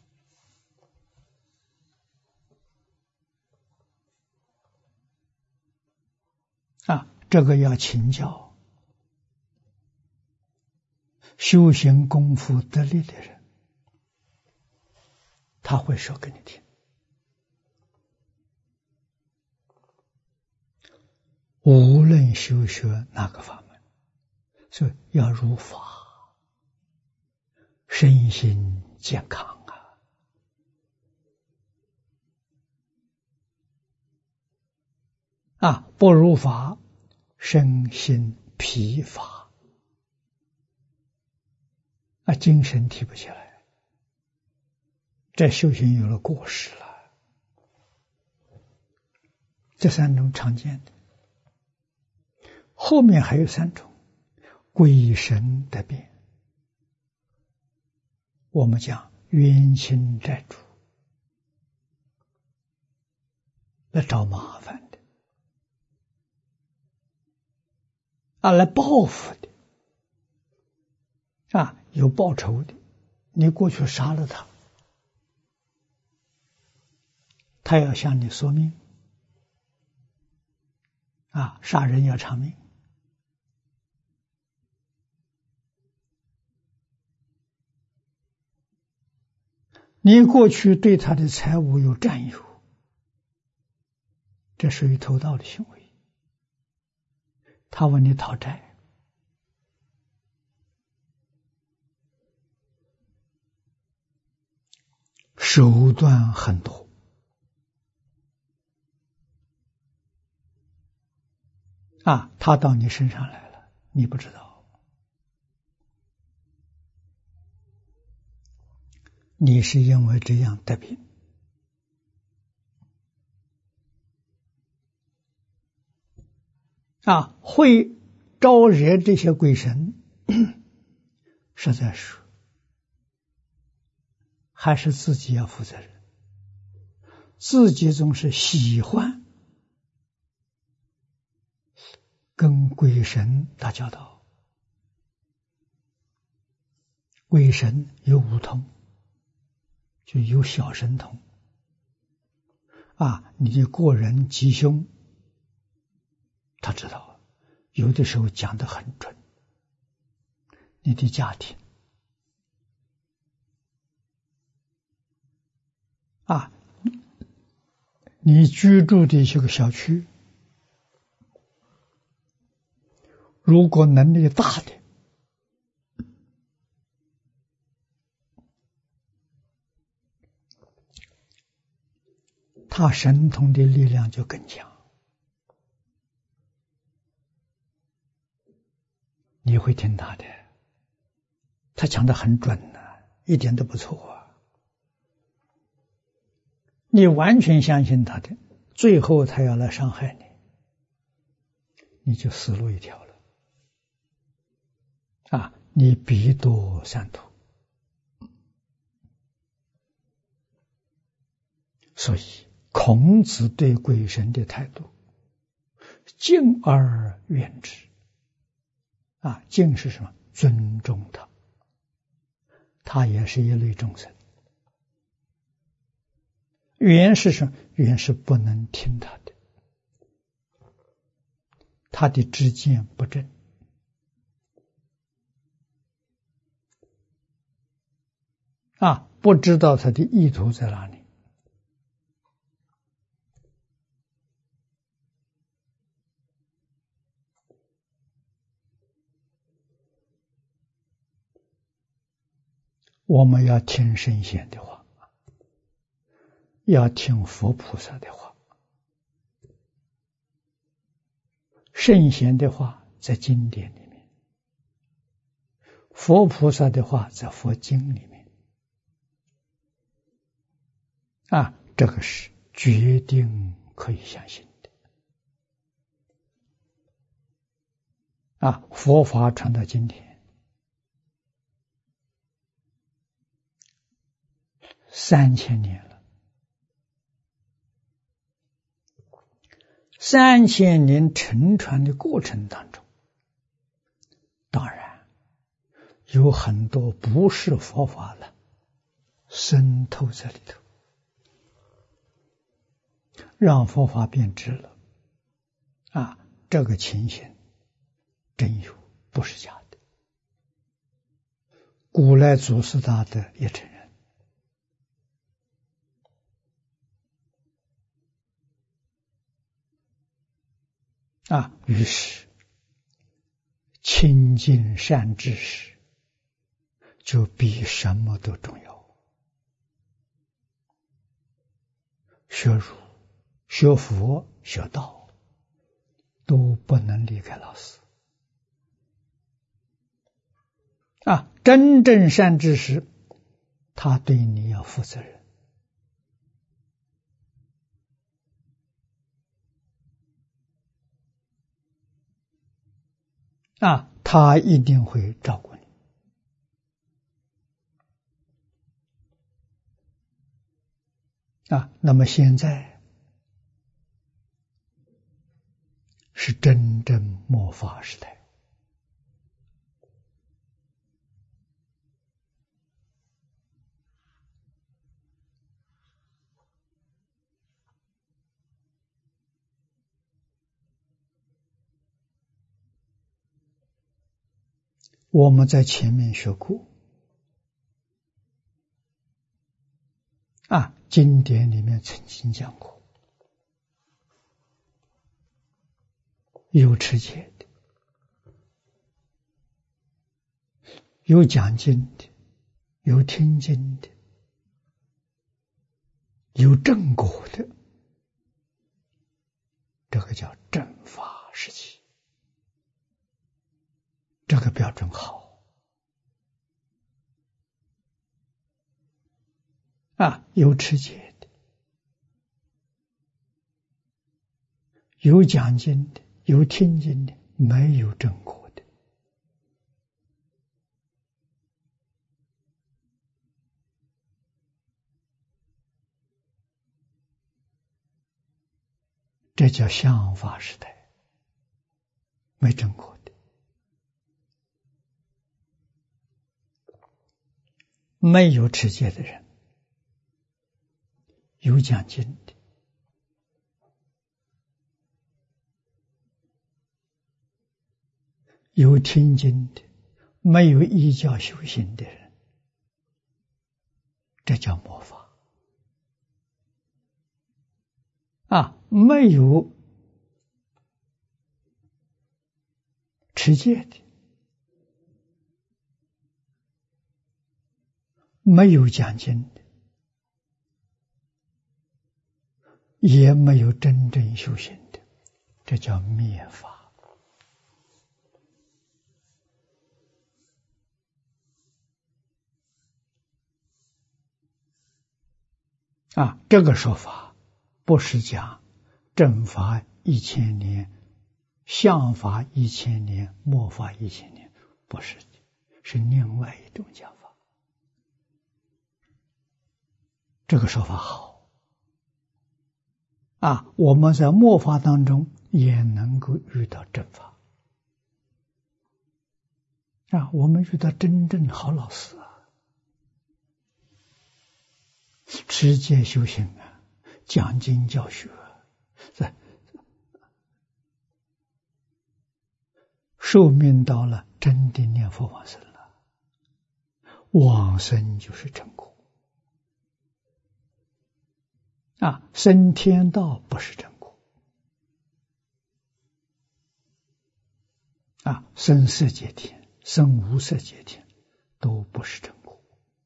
啊，这个要请教修行功夫得力的人，他会说给你听。无论修学哪个法门，所以要如法，身心健康啊不如法，身心疲乏，啊，精神提不起来，这修行有了过失了。这三种常见的，后面还有三种鬼神的变。我们讲冤亲债主，来找麻烦的，啊，来报复的，啊，有报仇的。你过去杀了他，他要向你索命，啊，杀人要偿命。你过去对他的财物有占有，这属于偷盗的行为。他问你讨债，手段很多，啊，他到你身上来了，你不知道。你是因为这样得病，啊，会招惹这些鬼神，实在是还是自己要负责任。自己总是喜欢跟鬼神打交道，鬼神有五通，就有小神通，啊，你的过人吉凶他知道，有的时候讲得很准。你的家庭啊，你居住的这个小区，如果能力大的，他神通的力量就更强，你会听他的，他讲得很准呢、啊，一点都不错啊。你完全相信他的，最后他要来伤害你，你就死路一条了啊！你彼堕三途。所以孔子对鬼神的态度，敬而远之。啊，敬是什么？尊重他，他也是一类众生。远是什么？远是不能听他的，他的知见不正，啊，不知道他的意图在哪里。我们要听圣贤的话，要听佛菩萨的话。圣贤的话在经典里面，佛菩萨的话在佛经里面，啊，这个是决定可以相信的。啊，佛法传到今天三千年了，三千年沉传的过程当中，当然有很多不是佛法了渗透在里头，让佛法变质了。啊，这个情形真有，不是假的。古来祖师大德也承认。啊，于是亲近善知识就比什么都重要。学儒、学佛、学道， 都不能离开老师。啊，真正善知识，他对你要负责任。啊，他一定会照顾你。啊，那么现在是真正末法时代。我们在前面学过，啊，经典里面曾经讲过，有持戒的，有讲经的，有听经的，有正果的，这个叫正法时期。这个标准好啊，有持戒的，有讲经的，有听经的，没有正果的。这叫相法时代，没正果的。没有持戒的人，有讲经的，有听经的，没有依教修行的人，这叫末法。啊，没有持戒的，没有讲经的，也没有真正修行的，这叫灭法。啊，这个说法不是讲正法一千年，相法一千年，末法一千年，不是的，是另外一种讲法。这个说法好啊，我们在末法当中也能够遇到正法啊，我们遇到真正好老师啊，持戒修行啊，讲经教学啊，寿命到了，真的念佛往生了，往生就是正果。啊，升天道不是正果，啊，升色界天、升无色界天都不是正果，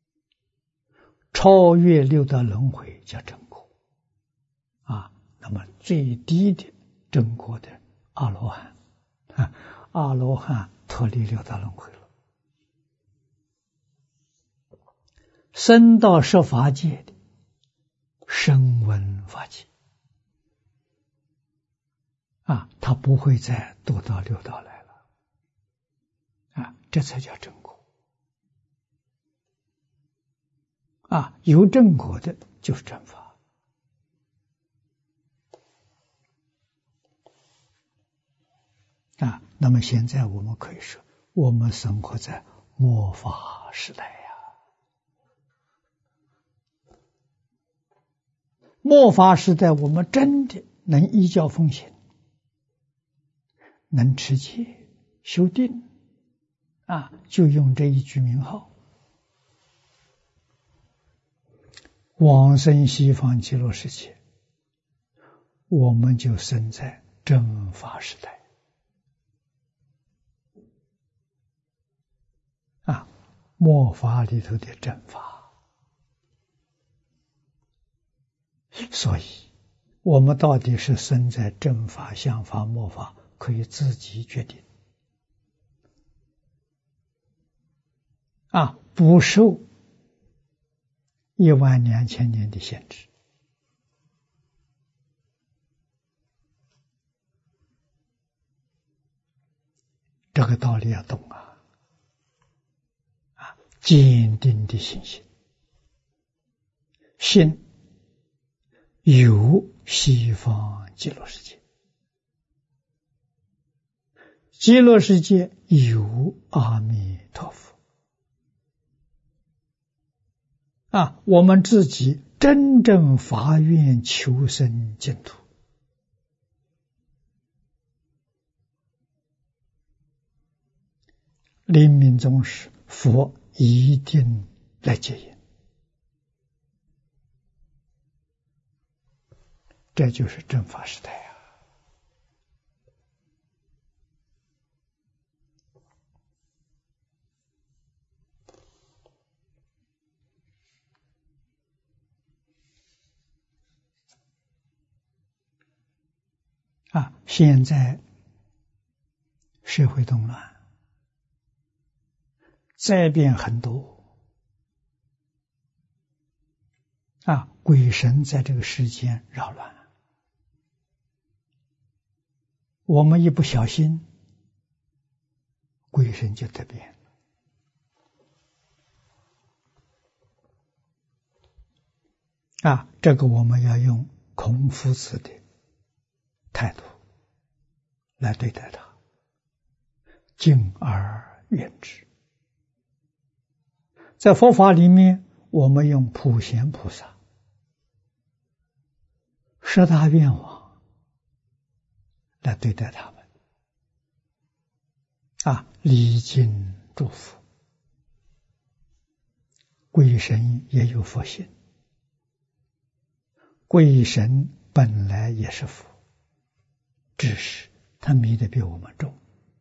超越六道轮回叫正果。啊，那么最低的正果的阿罗汉，啊，阿罗汉脱离六道轮回了，升到十法界的声闻法界啊，他不会再堕到六道来了啊，这才叫正果啊，有正果的就是正法啊。那么现在我们可以说，我们生活在末法时代呀。末法时代，我们真的能依教奉行，能持戒修定啊，就用这一句名号，往生西方极乐世界，我们就生在正法时代啊，末法里头的正法。所以我们到底是生在正法、相法、末法， 可以自己决定，啊，不受一万两千年的限制。这个道理要懂啊！啊，坚定的信心，信有西方极乐世界，极乐世界有阿弥陀佛。啊，我们自己真正发愿求生净土，临命终时，佛一定来接引。这就是正法时代啊！啊，现在社会动乱，灾变很多啊，鬼神在这个世间扰乱，我们一不小心，鬼神就得变啊！这个我们要用孔夫子的态度来对待它，敬而远之。在佛法里面，我们用普贤菩萨、十大愿王来对待他们，啊，礼敬祝福。鬼神也有佛性，鬼神本来也是佛，只是他迷得比我们重，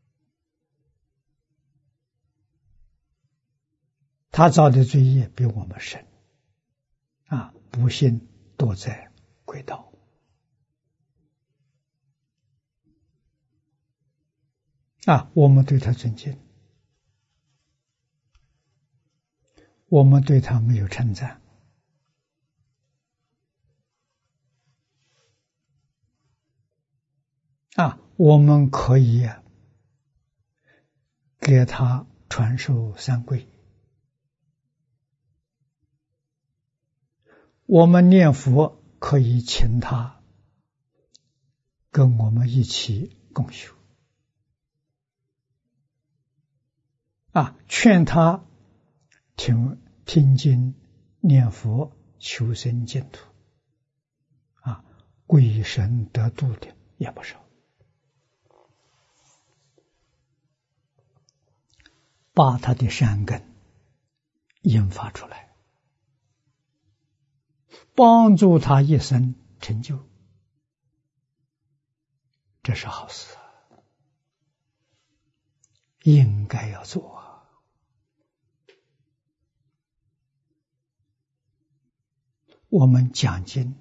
他造的罪业比我们深，啊，不幸堕在鬼道。啊，我们对他尊敬，我们对他没有称赞，啊，我们可以啊给他传授三皈，我们念佛可以请他跟我们一起共修，啊，劝他听听经念佛求生净土，啊，鬼神得度的也不少，把他的善根引发出来，帮助他一生成就，这是好事，应该要做啊。我们讲经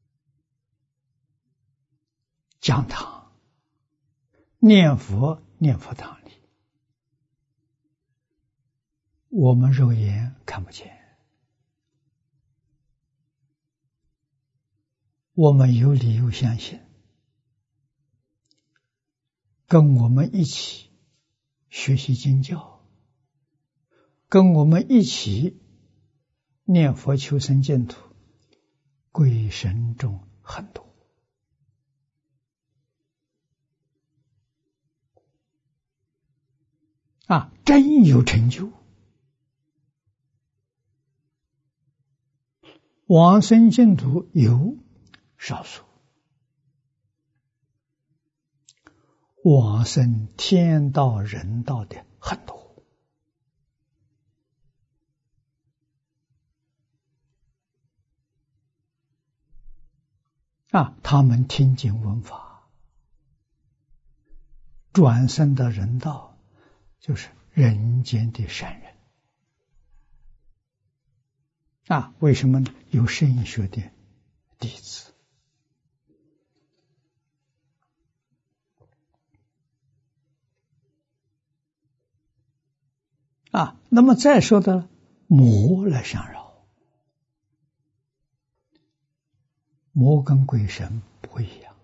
讲堂念佛念佛堂里，我们肉眼看不见，我们有理由相信，跟我们一起学习经教，跟我们一起念佛求生净土，鬼神众很多，啊，真有成就。往生净土有少数，往生天道人道的很多，啊，他们听经闻法，转生到人道，就是人间的善人。啊，为什么呢？有圣学的弟子。 啊。那么再说的魔来相扰，魔跟鬼神不一样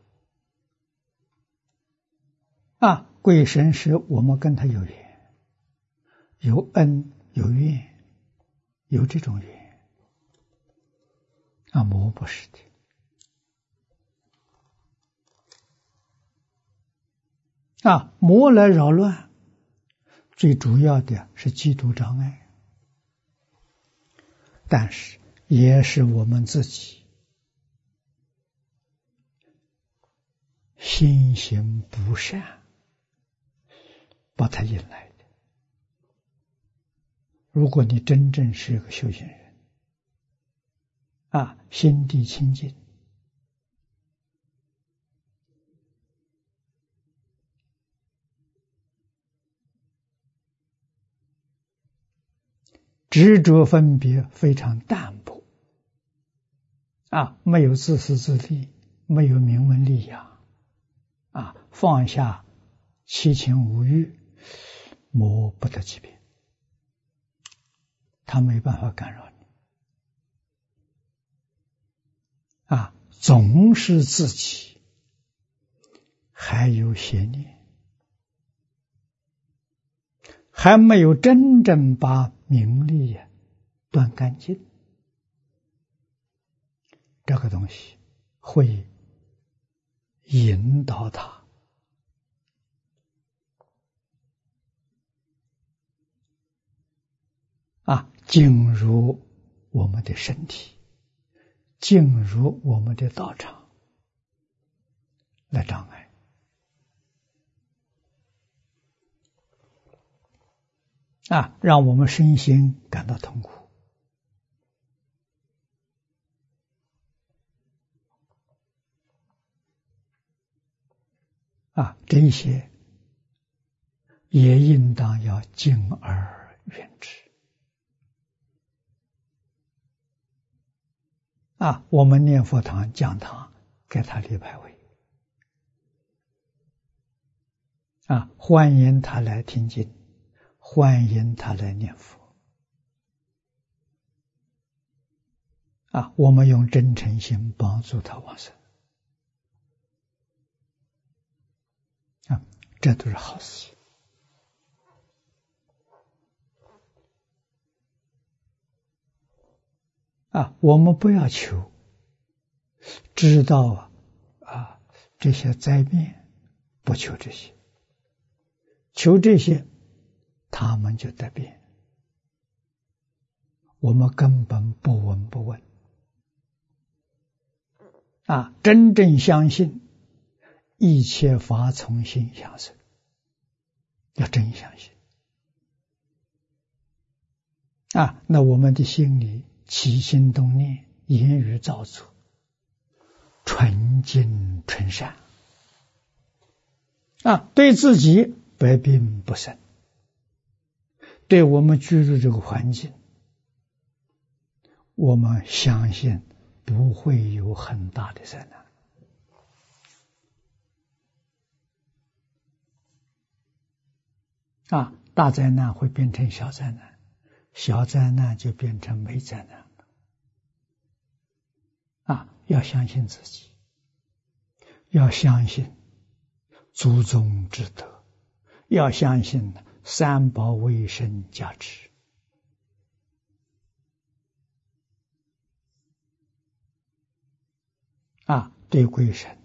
啊。鬼神是我们跟他有缘，有恩有怨，有这种缘啊。魔不是的啊。魔来扰乱，最主要的是嫉妒障碍，但是也是我们自己心行不善把它引来的。如果你真正是一个修行人啊，心地清净，执着分别非常淡薄啊，没有自私自利，没有名闻利养啊，放下七情五欲，魔不得其便，他没办法干扰你啊。总是自己还有邪念，还没有真正把名利啊断干净，这个东西会引导他啊进入我们的身体，进入我们的道场来障碍啊，让我们身心感到痛苦啊。这一些也应当要敬而远之啊。我们念佛堂讲堂给他立牌位啊，欢迎他来听经，欢迎他来念佛啊。我们用真诚心帮助他往生啊，这都是好事啊。我们不要求知道啊啊这些灾变，不求这些，求这些他们就得变，我们根本不闻不问啊。真正相信一切法从心想生，要真相信啊。那我们的心里起心动念，言语造作纯净纯善啊，对自己百病不生，对我们居住这个环境，我们相信不会有很大的灾难啊。大灾难会变成小灾难，小灾难就变成没灾难了啊。要相信自己，要相信祖宗之德，要相信三宝为生加持啊。对鬼神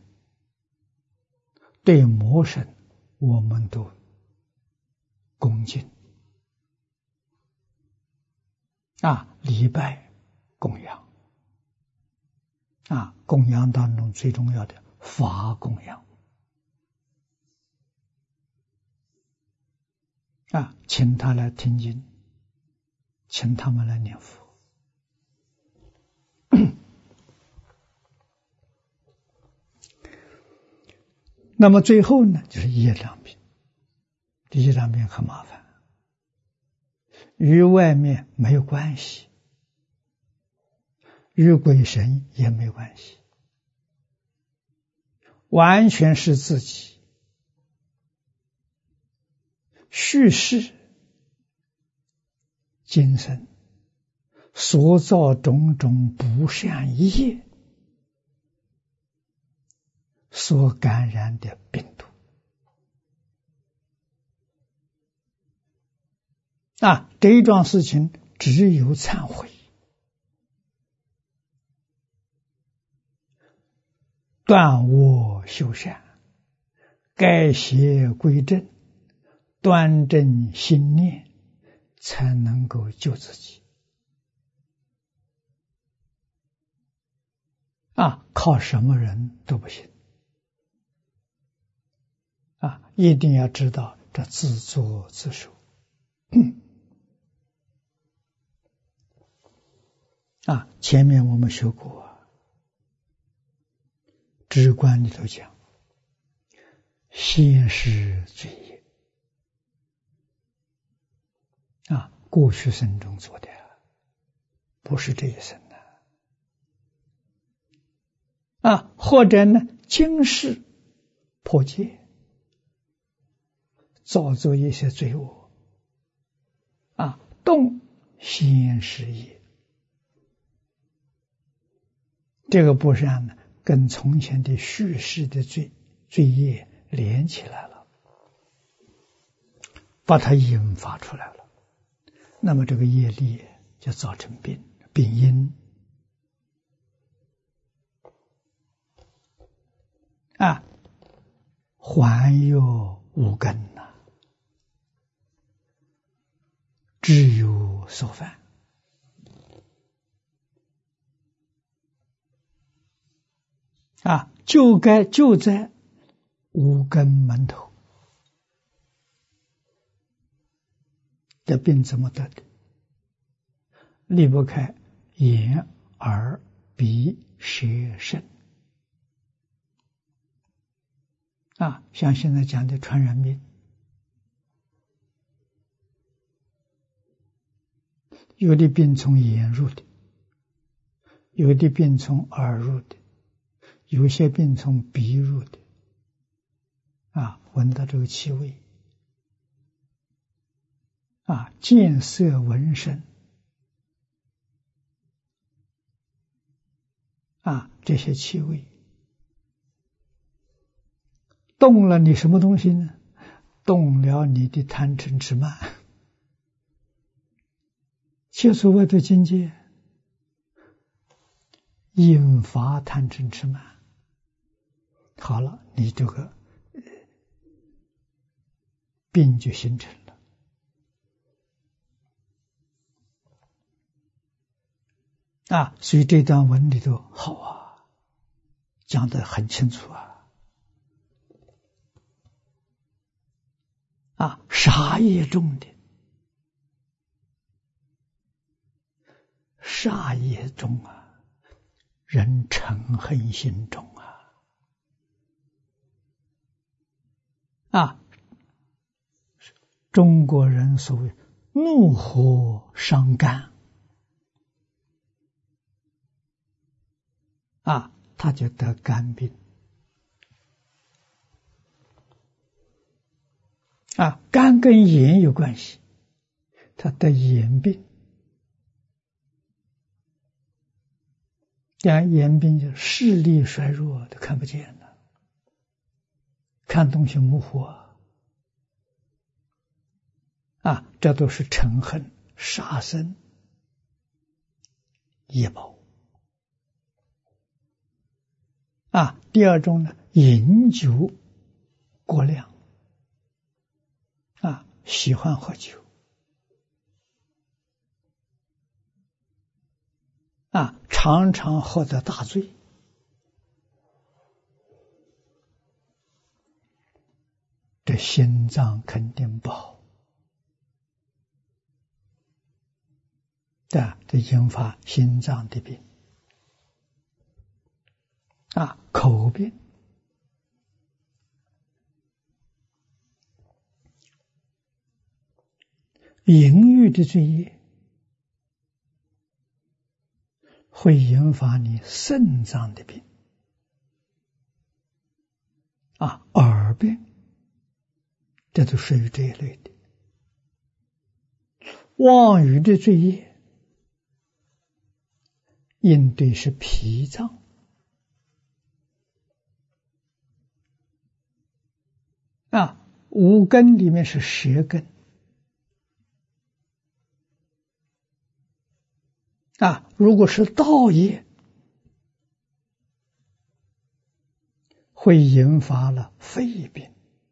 对魔神我们都恭敬啊，礼拜供养啊。供养当中最重要的法供养啊，请他来听经，请他们来念佛那么最后呢，就是业障病。这业障病很麻烦，与外面没有关系，与鬼神也没关系，完全是自己叙事今生所造种种不善业所感染的病毒啊，这一桩事情只有忏悔，断恶修善，改邪归正，端正心念，才能够救自己啊！靠什么人都不行啊！一定要知道这自作自受。啊，前面我们学过，止观里头讲，先是罪业啊，过去生中做的，不是这一生的啊，或者呢，今世破戒，造作一些罪恶啊，动先是业。这个不善呢，跟从前的叙事的罪罪业连起来了，把它引发出来了，那么这个业力就造成病病因啊，还有无根呐、啊，只有所犯。啊，就该就在无根门头，这病怎么得的？离不开眼、耳、鼻、舌、身啊，像现在讲的传染病，有的病从眼入的，有的病从耳入的，有些病从鼻入的啊，闻到这个气味啊，见色闻声啊，这些气味动了你什么东西呢？动了你的贪嗔痴慢，切所谓的境界，引发贪嗔痴慢。好了，你这个病就形成了啊！所以这段文里头好啊，讲得很清楚啊啊，杀业重的，杀业重啊，人嗔恨心重啊啊！中国人所谓怒火伤肝啊，他就得肝病啊，肝跟眼有关系，他得眼病。讲眼病就视力衰弱，都看不见了，看东西模糊啊，啊，这都是嗔恨杀生业报啊。第二种呢，饮酒过量啊，喜欢喝酒啊，常常喝得大醉，这心脏肯定不好的，这引发心脏的病啊，口病淫欲的罪业会引发你肾脏的病啊，耳病，这都属于这一类的。 妄语的罪业，应对是脾脏。啊，五根里面是舌根。啊，如果是道业，会引发了肺病。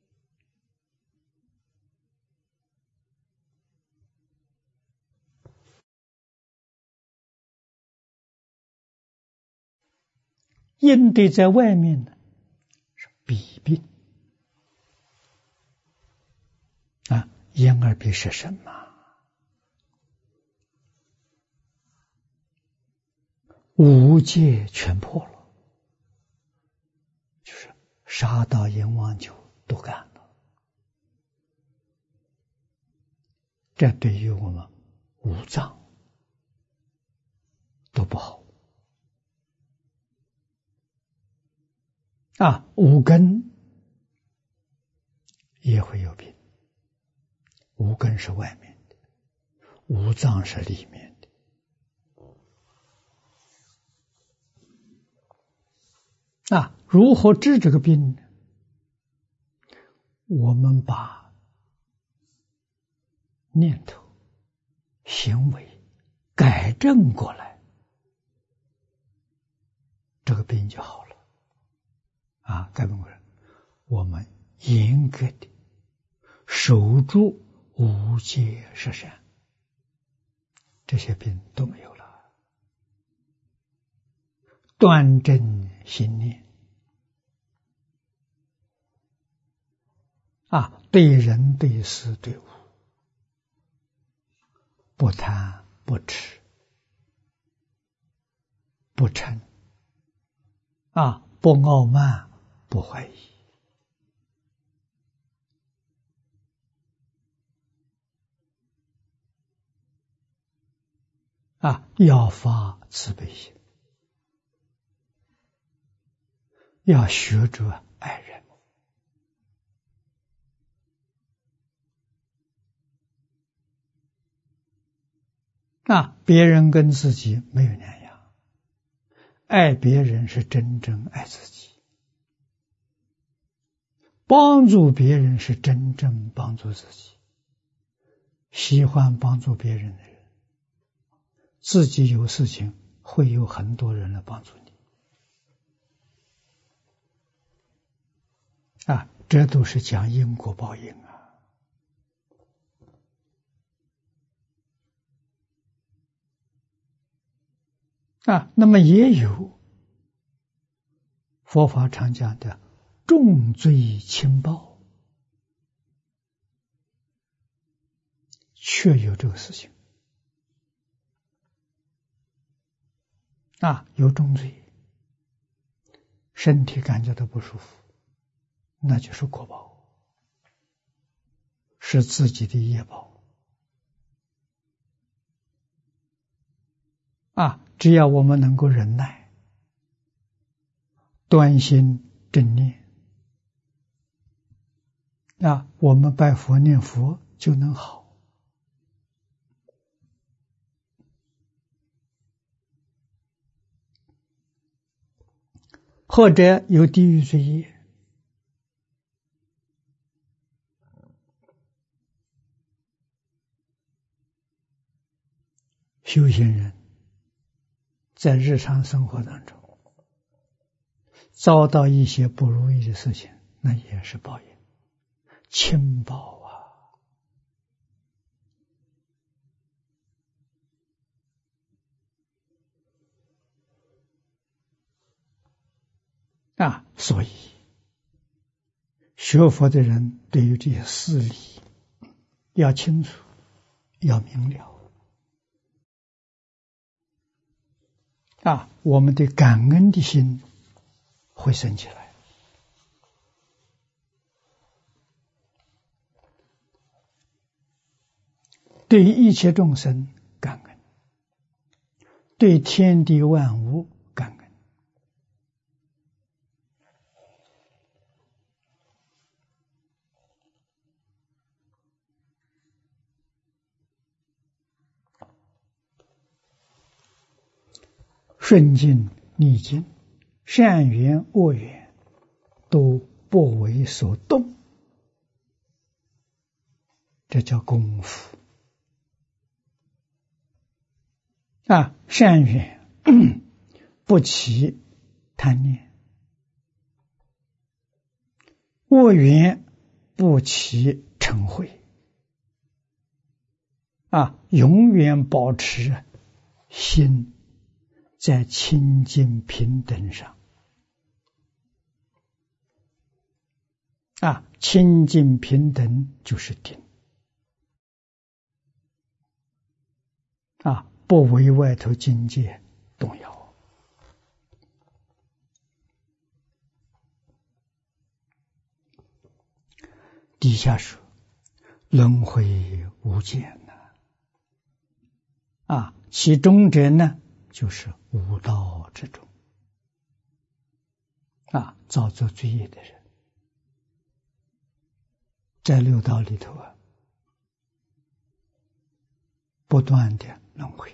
应对在外面呢，是鼻病。啊，眼耳鼻舌身嘛，五戒全破了，就是杀盗淫妄酒都干了。这对于我们五脏都不好。啊，五根也会有病。五根是外面的，五脏是里面的。啊，如何治这个病呢？我们把念头、行为改正过来，这个病就好了。啊，改正过来，我们严格的守住五戒十善，这些病都没有了。端正心念，啊，对人对事对物，不贪不痴不嗔，啊，不傲慢不怀疑。啊，要发慈悲心，要学着爱人。啊，别人跟自己没有两样，爱别人是真正爱自己，帮助别人是真正帮助自己。喜欢帮助别人的人，自己有事情会有很多人来帮助你。啊，这都是讲因果报应啊。啊，那么也有佛法常讲的重罪轻报，确有这个事情。啊，有重罪，身体感觉到不舒服，那就是果报，是自己的业报。啊，只要我们能够忍耐，端心正念，啊，我们拜佛念佛就能好。或者有地狱罪业，修行人在日常生活当中遭到一些不如意的事情，那也是报应，轻报啊！啊，所以学佛的人对于这些事理要清楚，要明了。啊，我们的感恩的心会升起来。对一切众生感恩，对天地万物感恩。 顺境逆境，善缘恶缘，都不为所动，这叫功夫啊！善缘不起贪念，恶缘不起嗔恚啊！永远保持心在清净平等上啊！清净平等就是定啊！不为外头境界动摇。底下说轮回无间呢啊，其中者呢就是五道之中啊，造作罪业的人，在六道里头啊，不断的轮回，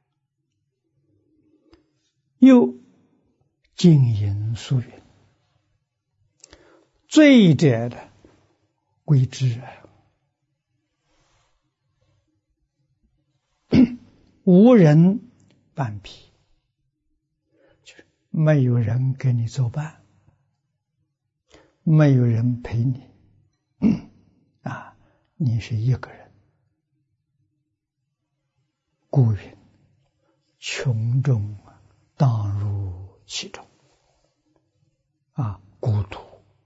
又经营宿云，罪者的归之啊，无人伴彼，就是没有人跟你作伴，没有人陪你啊，你是一个人。故云穷众当入其中啊，孤独。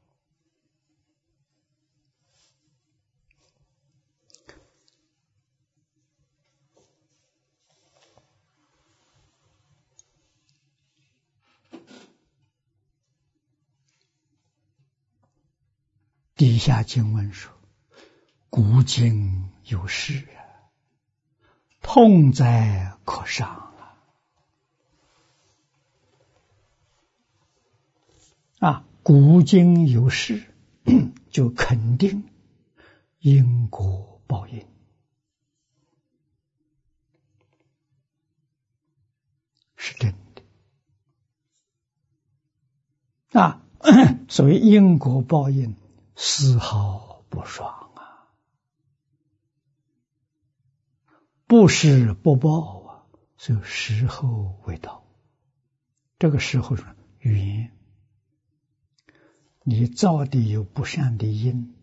底下经文说，古今有事啊，痛哉可伤啊！啊，古今有事，就肯定因果报应，是真的啊。所谓因果报应，丝毫不爽啊，不施不报啊，所以时候未到。这个时候是缘，你造的有不善的因，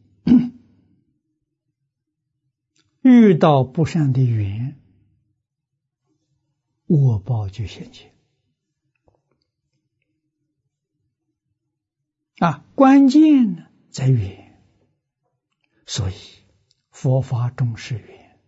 遇到不善的缘，恶报就现前啊。关键呢在缘，所以佛法重视缘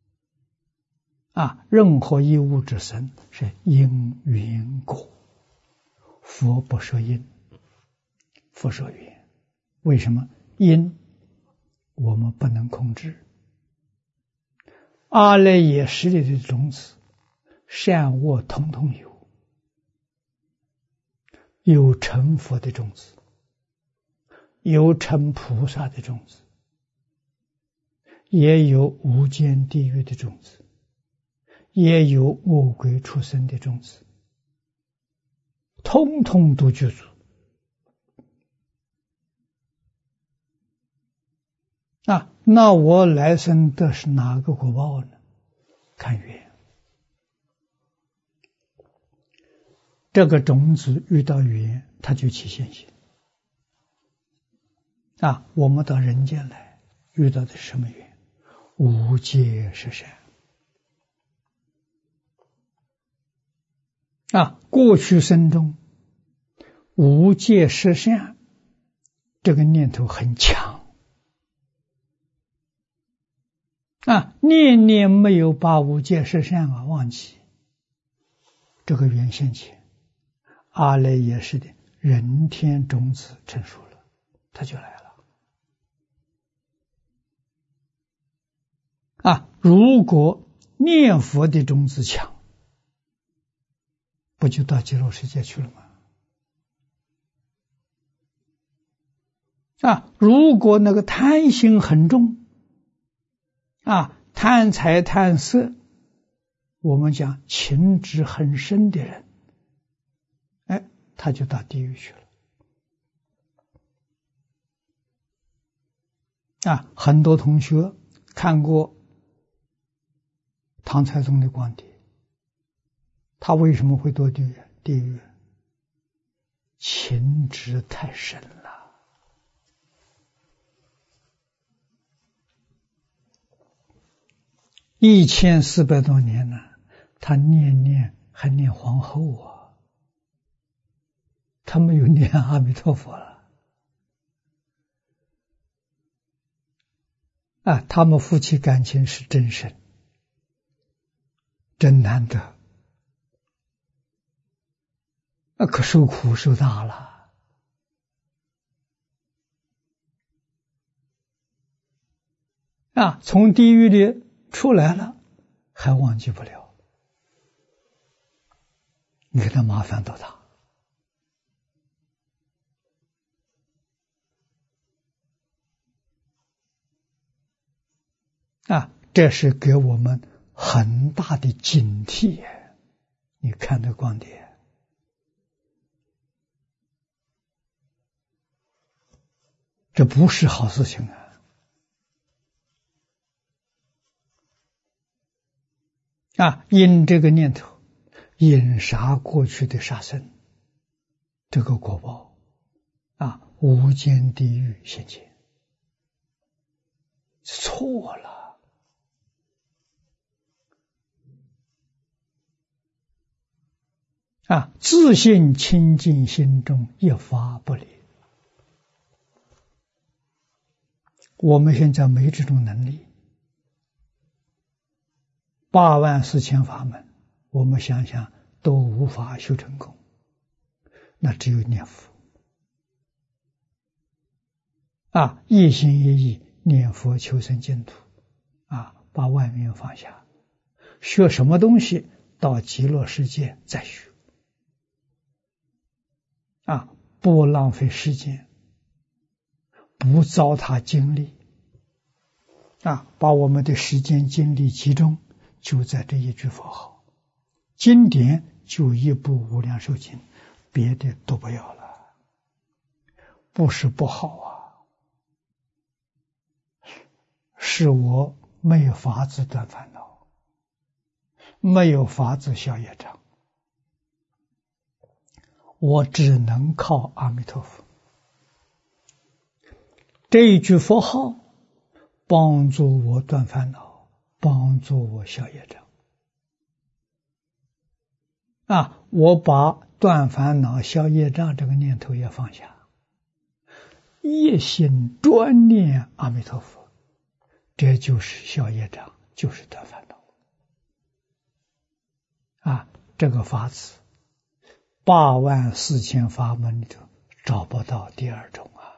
啊。任何一物之生是因缘果，佛不说因，佛说缘。为什么？因我们不能控制，阿赖耶识里的种子善恶统统有，有成佛的种子，有成菩萨的种子，也有无间地狱的种子，也有恶鬼畜生的种子，通通都具足啊。那我来生的是哪个果报呢？看缘，这个种子遇到缘，它就起现行啊。我们到人间来遇到的是什么缘？无戒是善啊。过去生中无戒是善这个念头很强啊，念念没有把无戒是善啊忘记，这个缘现前，阿赖耶识的人天种子成熟了，它就来了啊。如果念佛的种子强，不就到极乐世界去了吗？啊，如果那个贪心很重啊，贪财贪色，我们讲情执很深的人， 他就到地狱去了。啊，很多同学看过唐太宗的光碟，他为什么会堕地狱？地狱情执太深了。一千四百多年了，他念念还念皇后啊，他没有念阿弥陀佛了。啊，他们夫妻感情是真深，真难得。啊，可受苦受大了。啊，从地狱里出来了，还忘记不了。你看他麻烦多大。啊，这是给我们很大的警惕。你看这光碟，这不是好事情啊！啊，因这个念头，引杀过去的杀生，这个果报啊，无间地狱现前，错了。啊，自信清净心中一发不离。我们现在没这种能力，八万四千法门，我们想想都无法修成功，那只有念佛。啊，一心一意念佛求生净土，啊，把外面放下，学什么东西到极乐世界再学。啊，不浪费时间，不糟蹋精力，啊，把我们的时间精力集中，就在这一句佛号。经典就一部《无量寿经》，别的都不要了。不是不好啊，是我没有法子断烦恼，没有法子消业障。我只能靠阿弥陀佛这一句佛号，帮助我断烦恼，帮助我消业障。啊，我把断烦恼消业障这个念头也放下，一心专念阿弥陀佛，这就是消业障，就是断烦恼。啊，这个法子八万四千法门里头找不到第二种啊！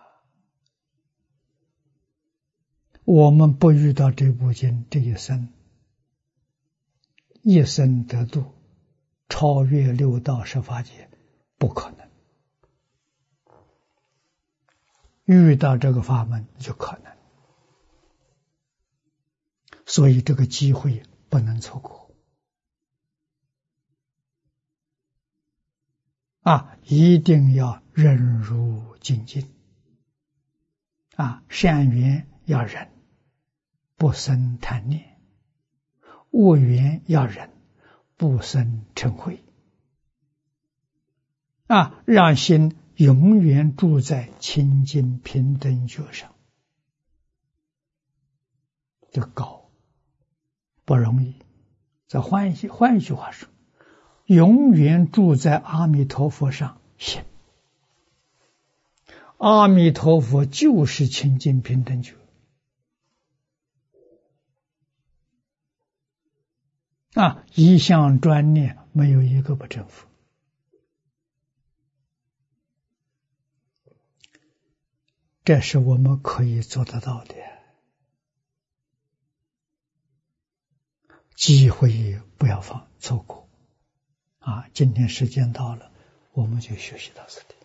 我们不遇到这部经，这一生一生得度，超越六道十法界，不可能。遇到这个法门就可能，所以这个机会不能错过。啊，一定要忍辱精进。啊，善缘要忍，不生贪念；恶缘要忍，不生嗔恚。啊，让心永远住在清净平等觉上，这高不容易。再换一句换一句话说，永远住在阿弥陀佛上行。阿弥陀佛就是清净平等觉。啊，一向专念，没有一个不成佛。这是我们可以做得到的，机会不要放错过。啊，今天时间到了，我们就学习到这里。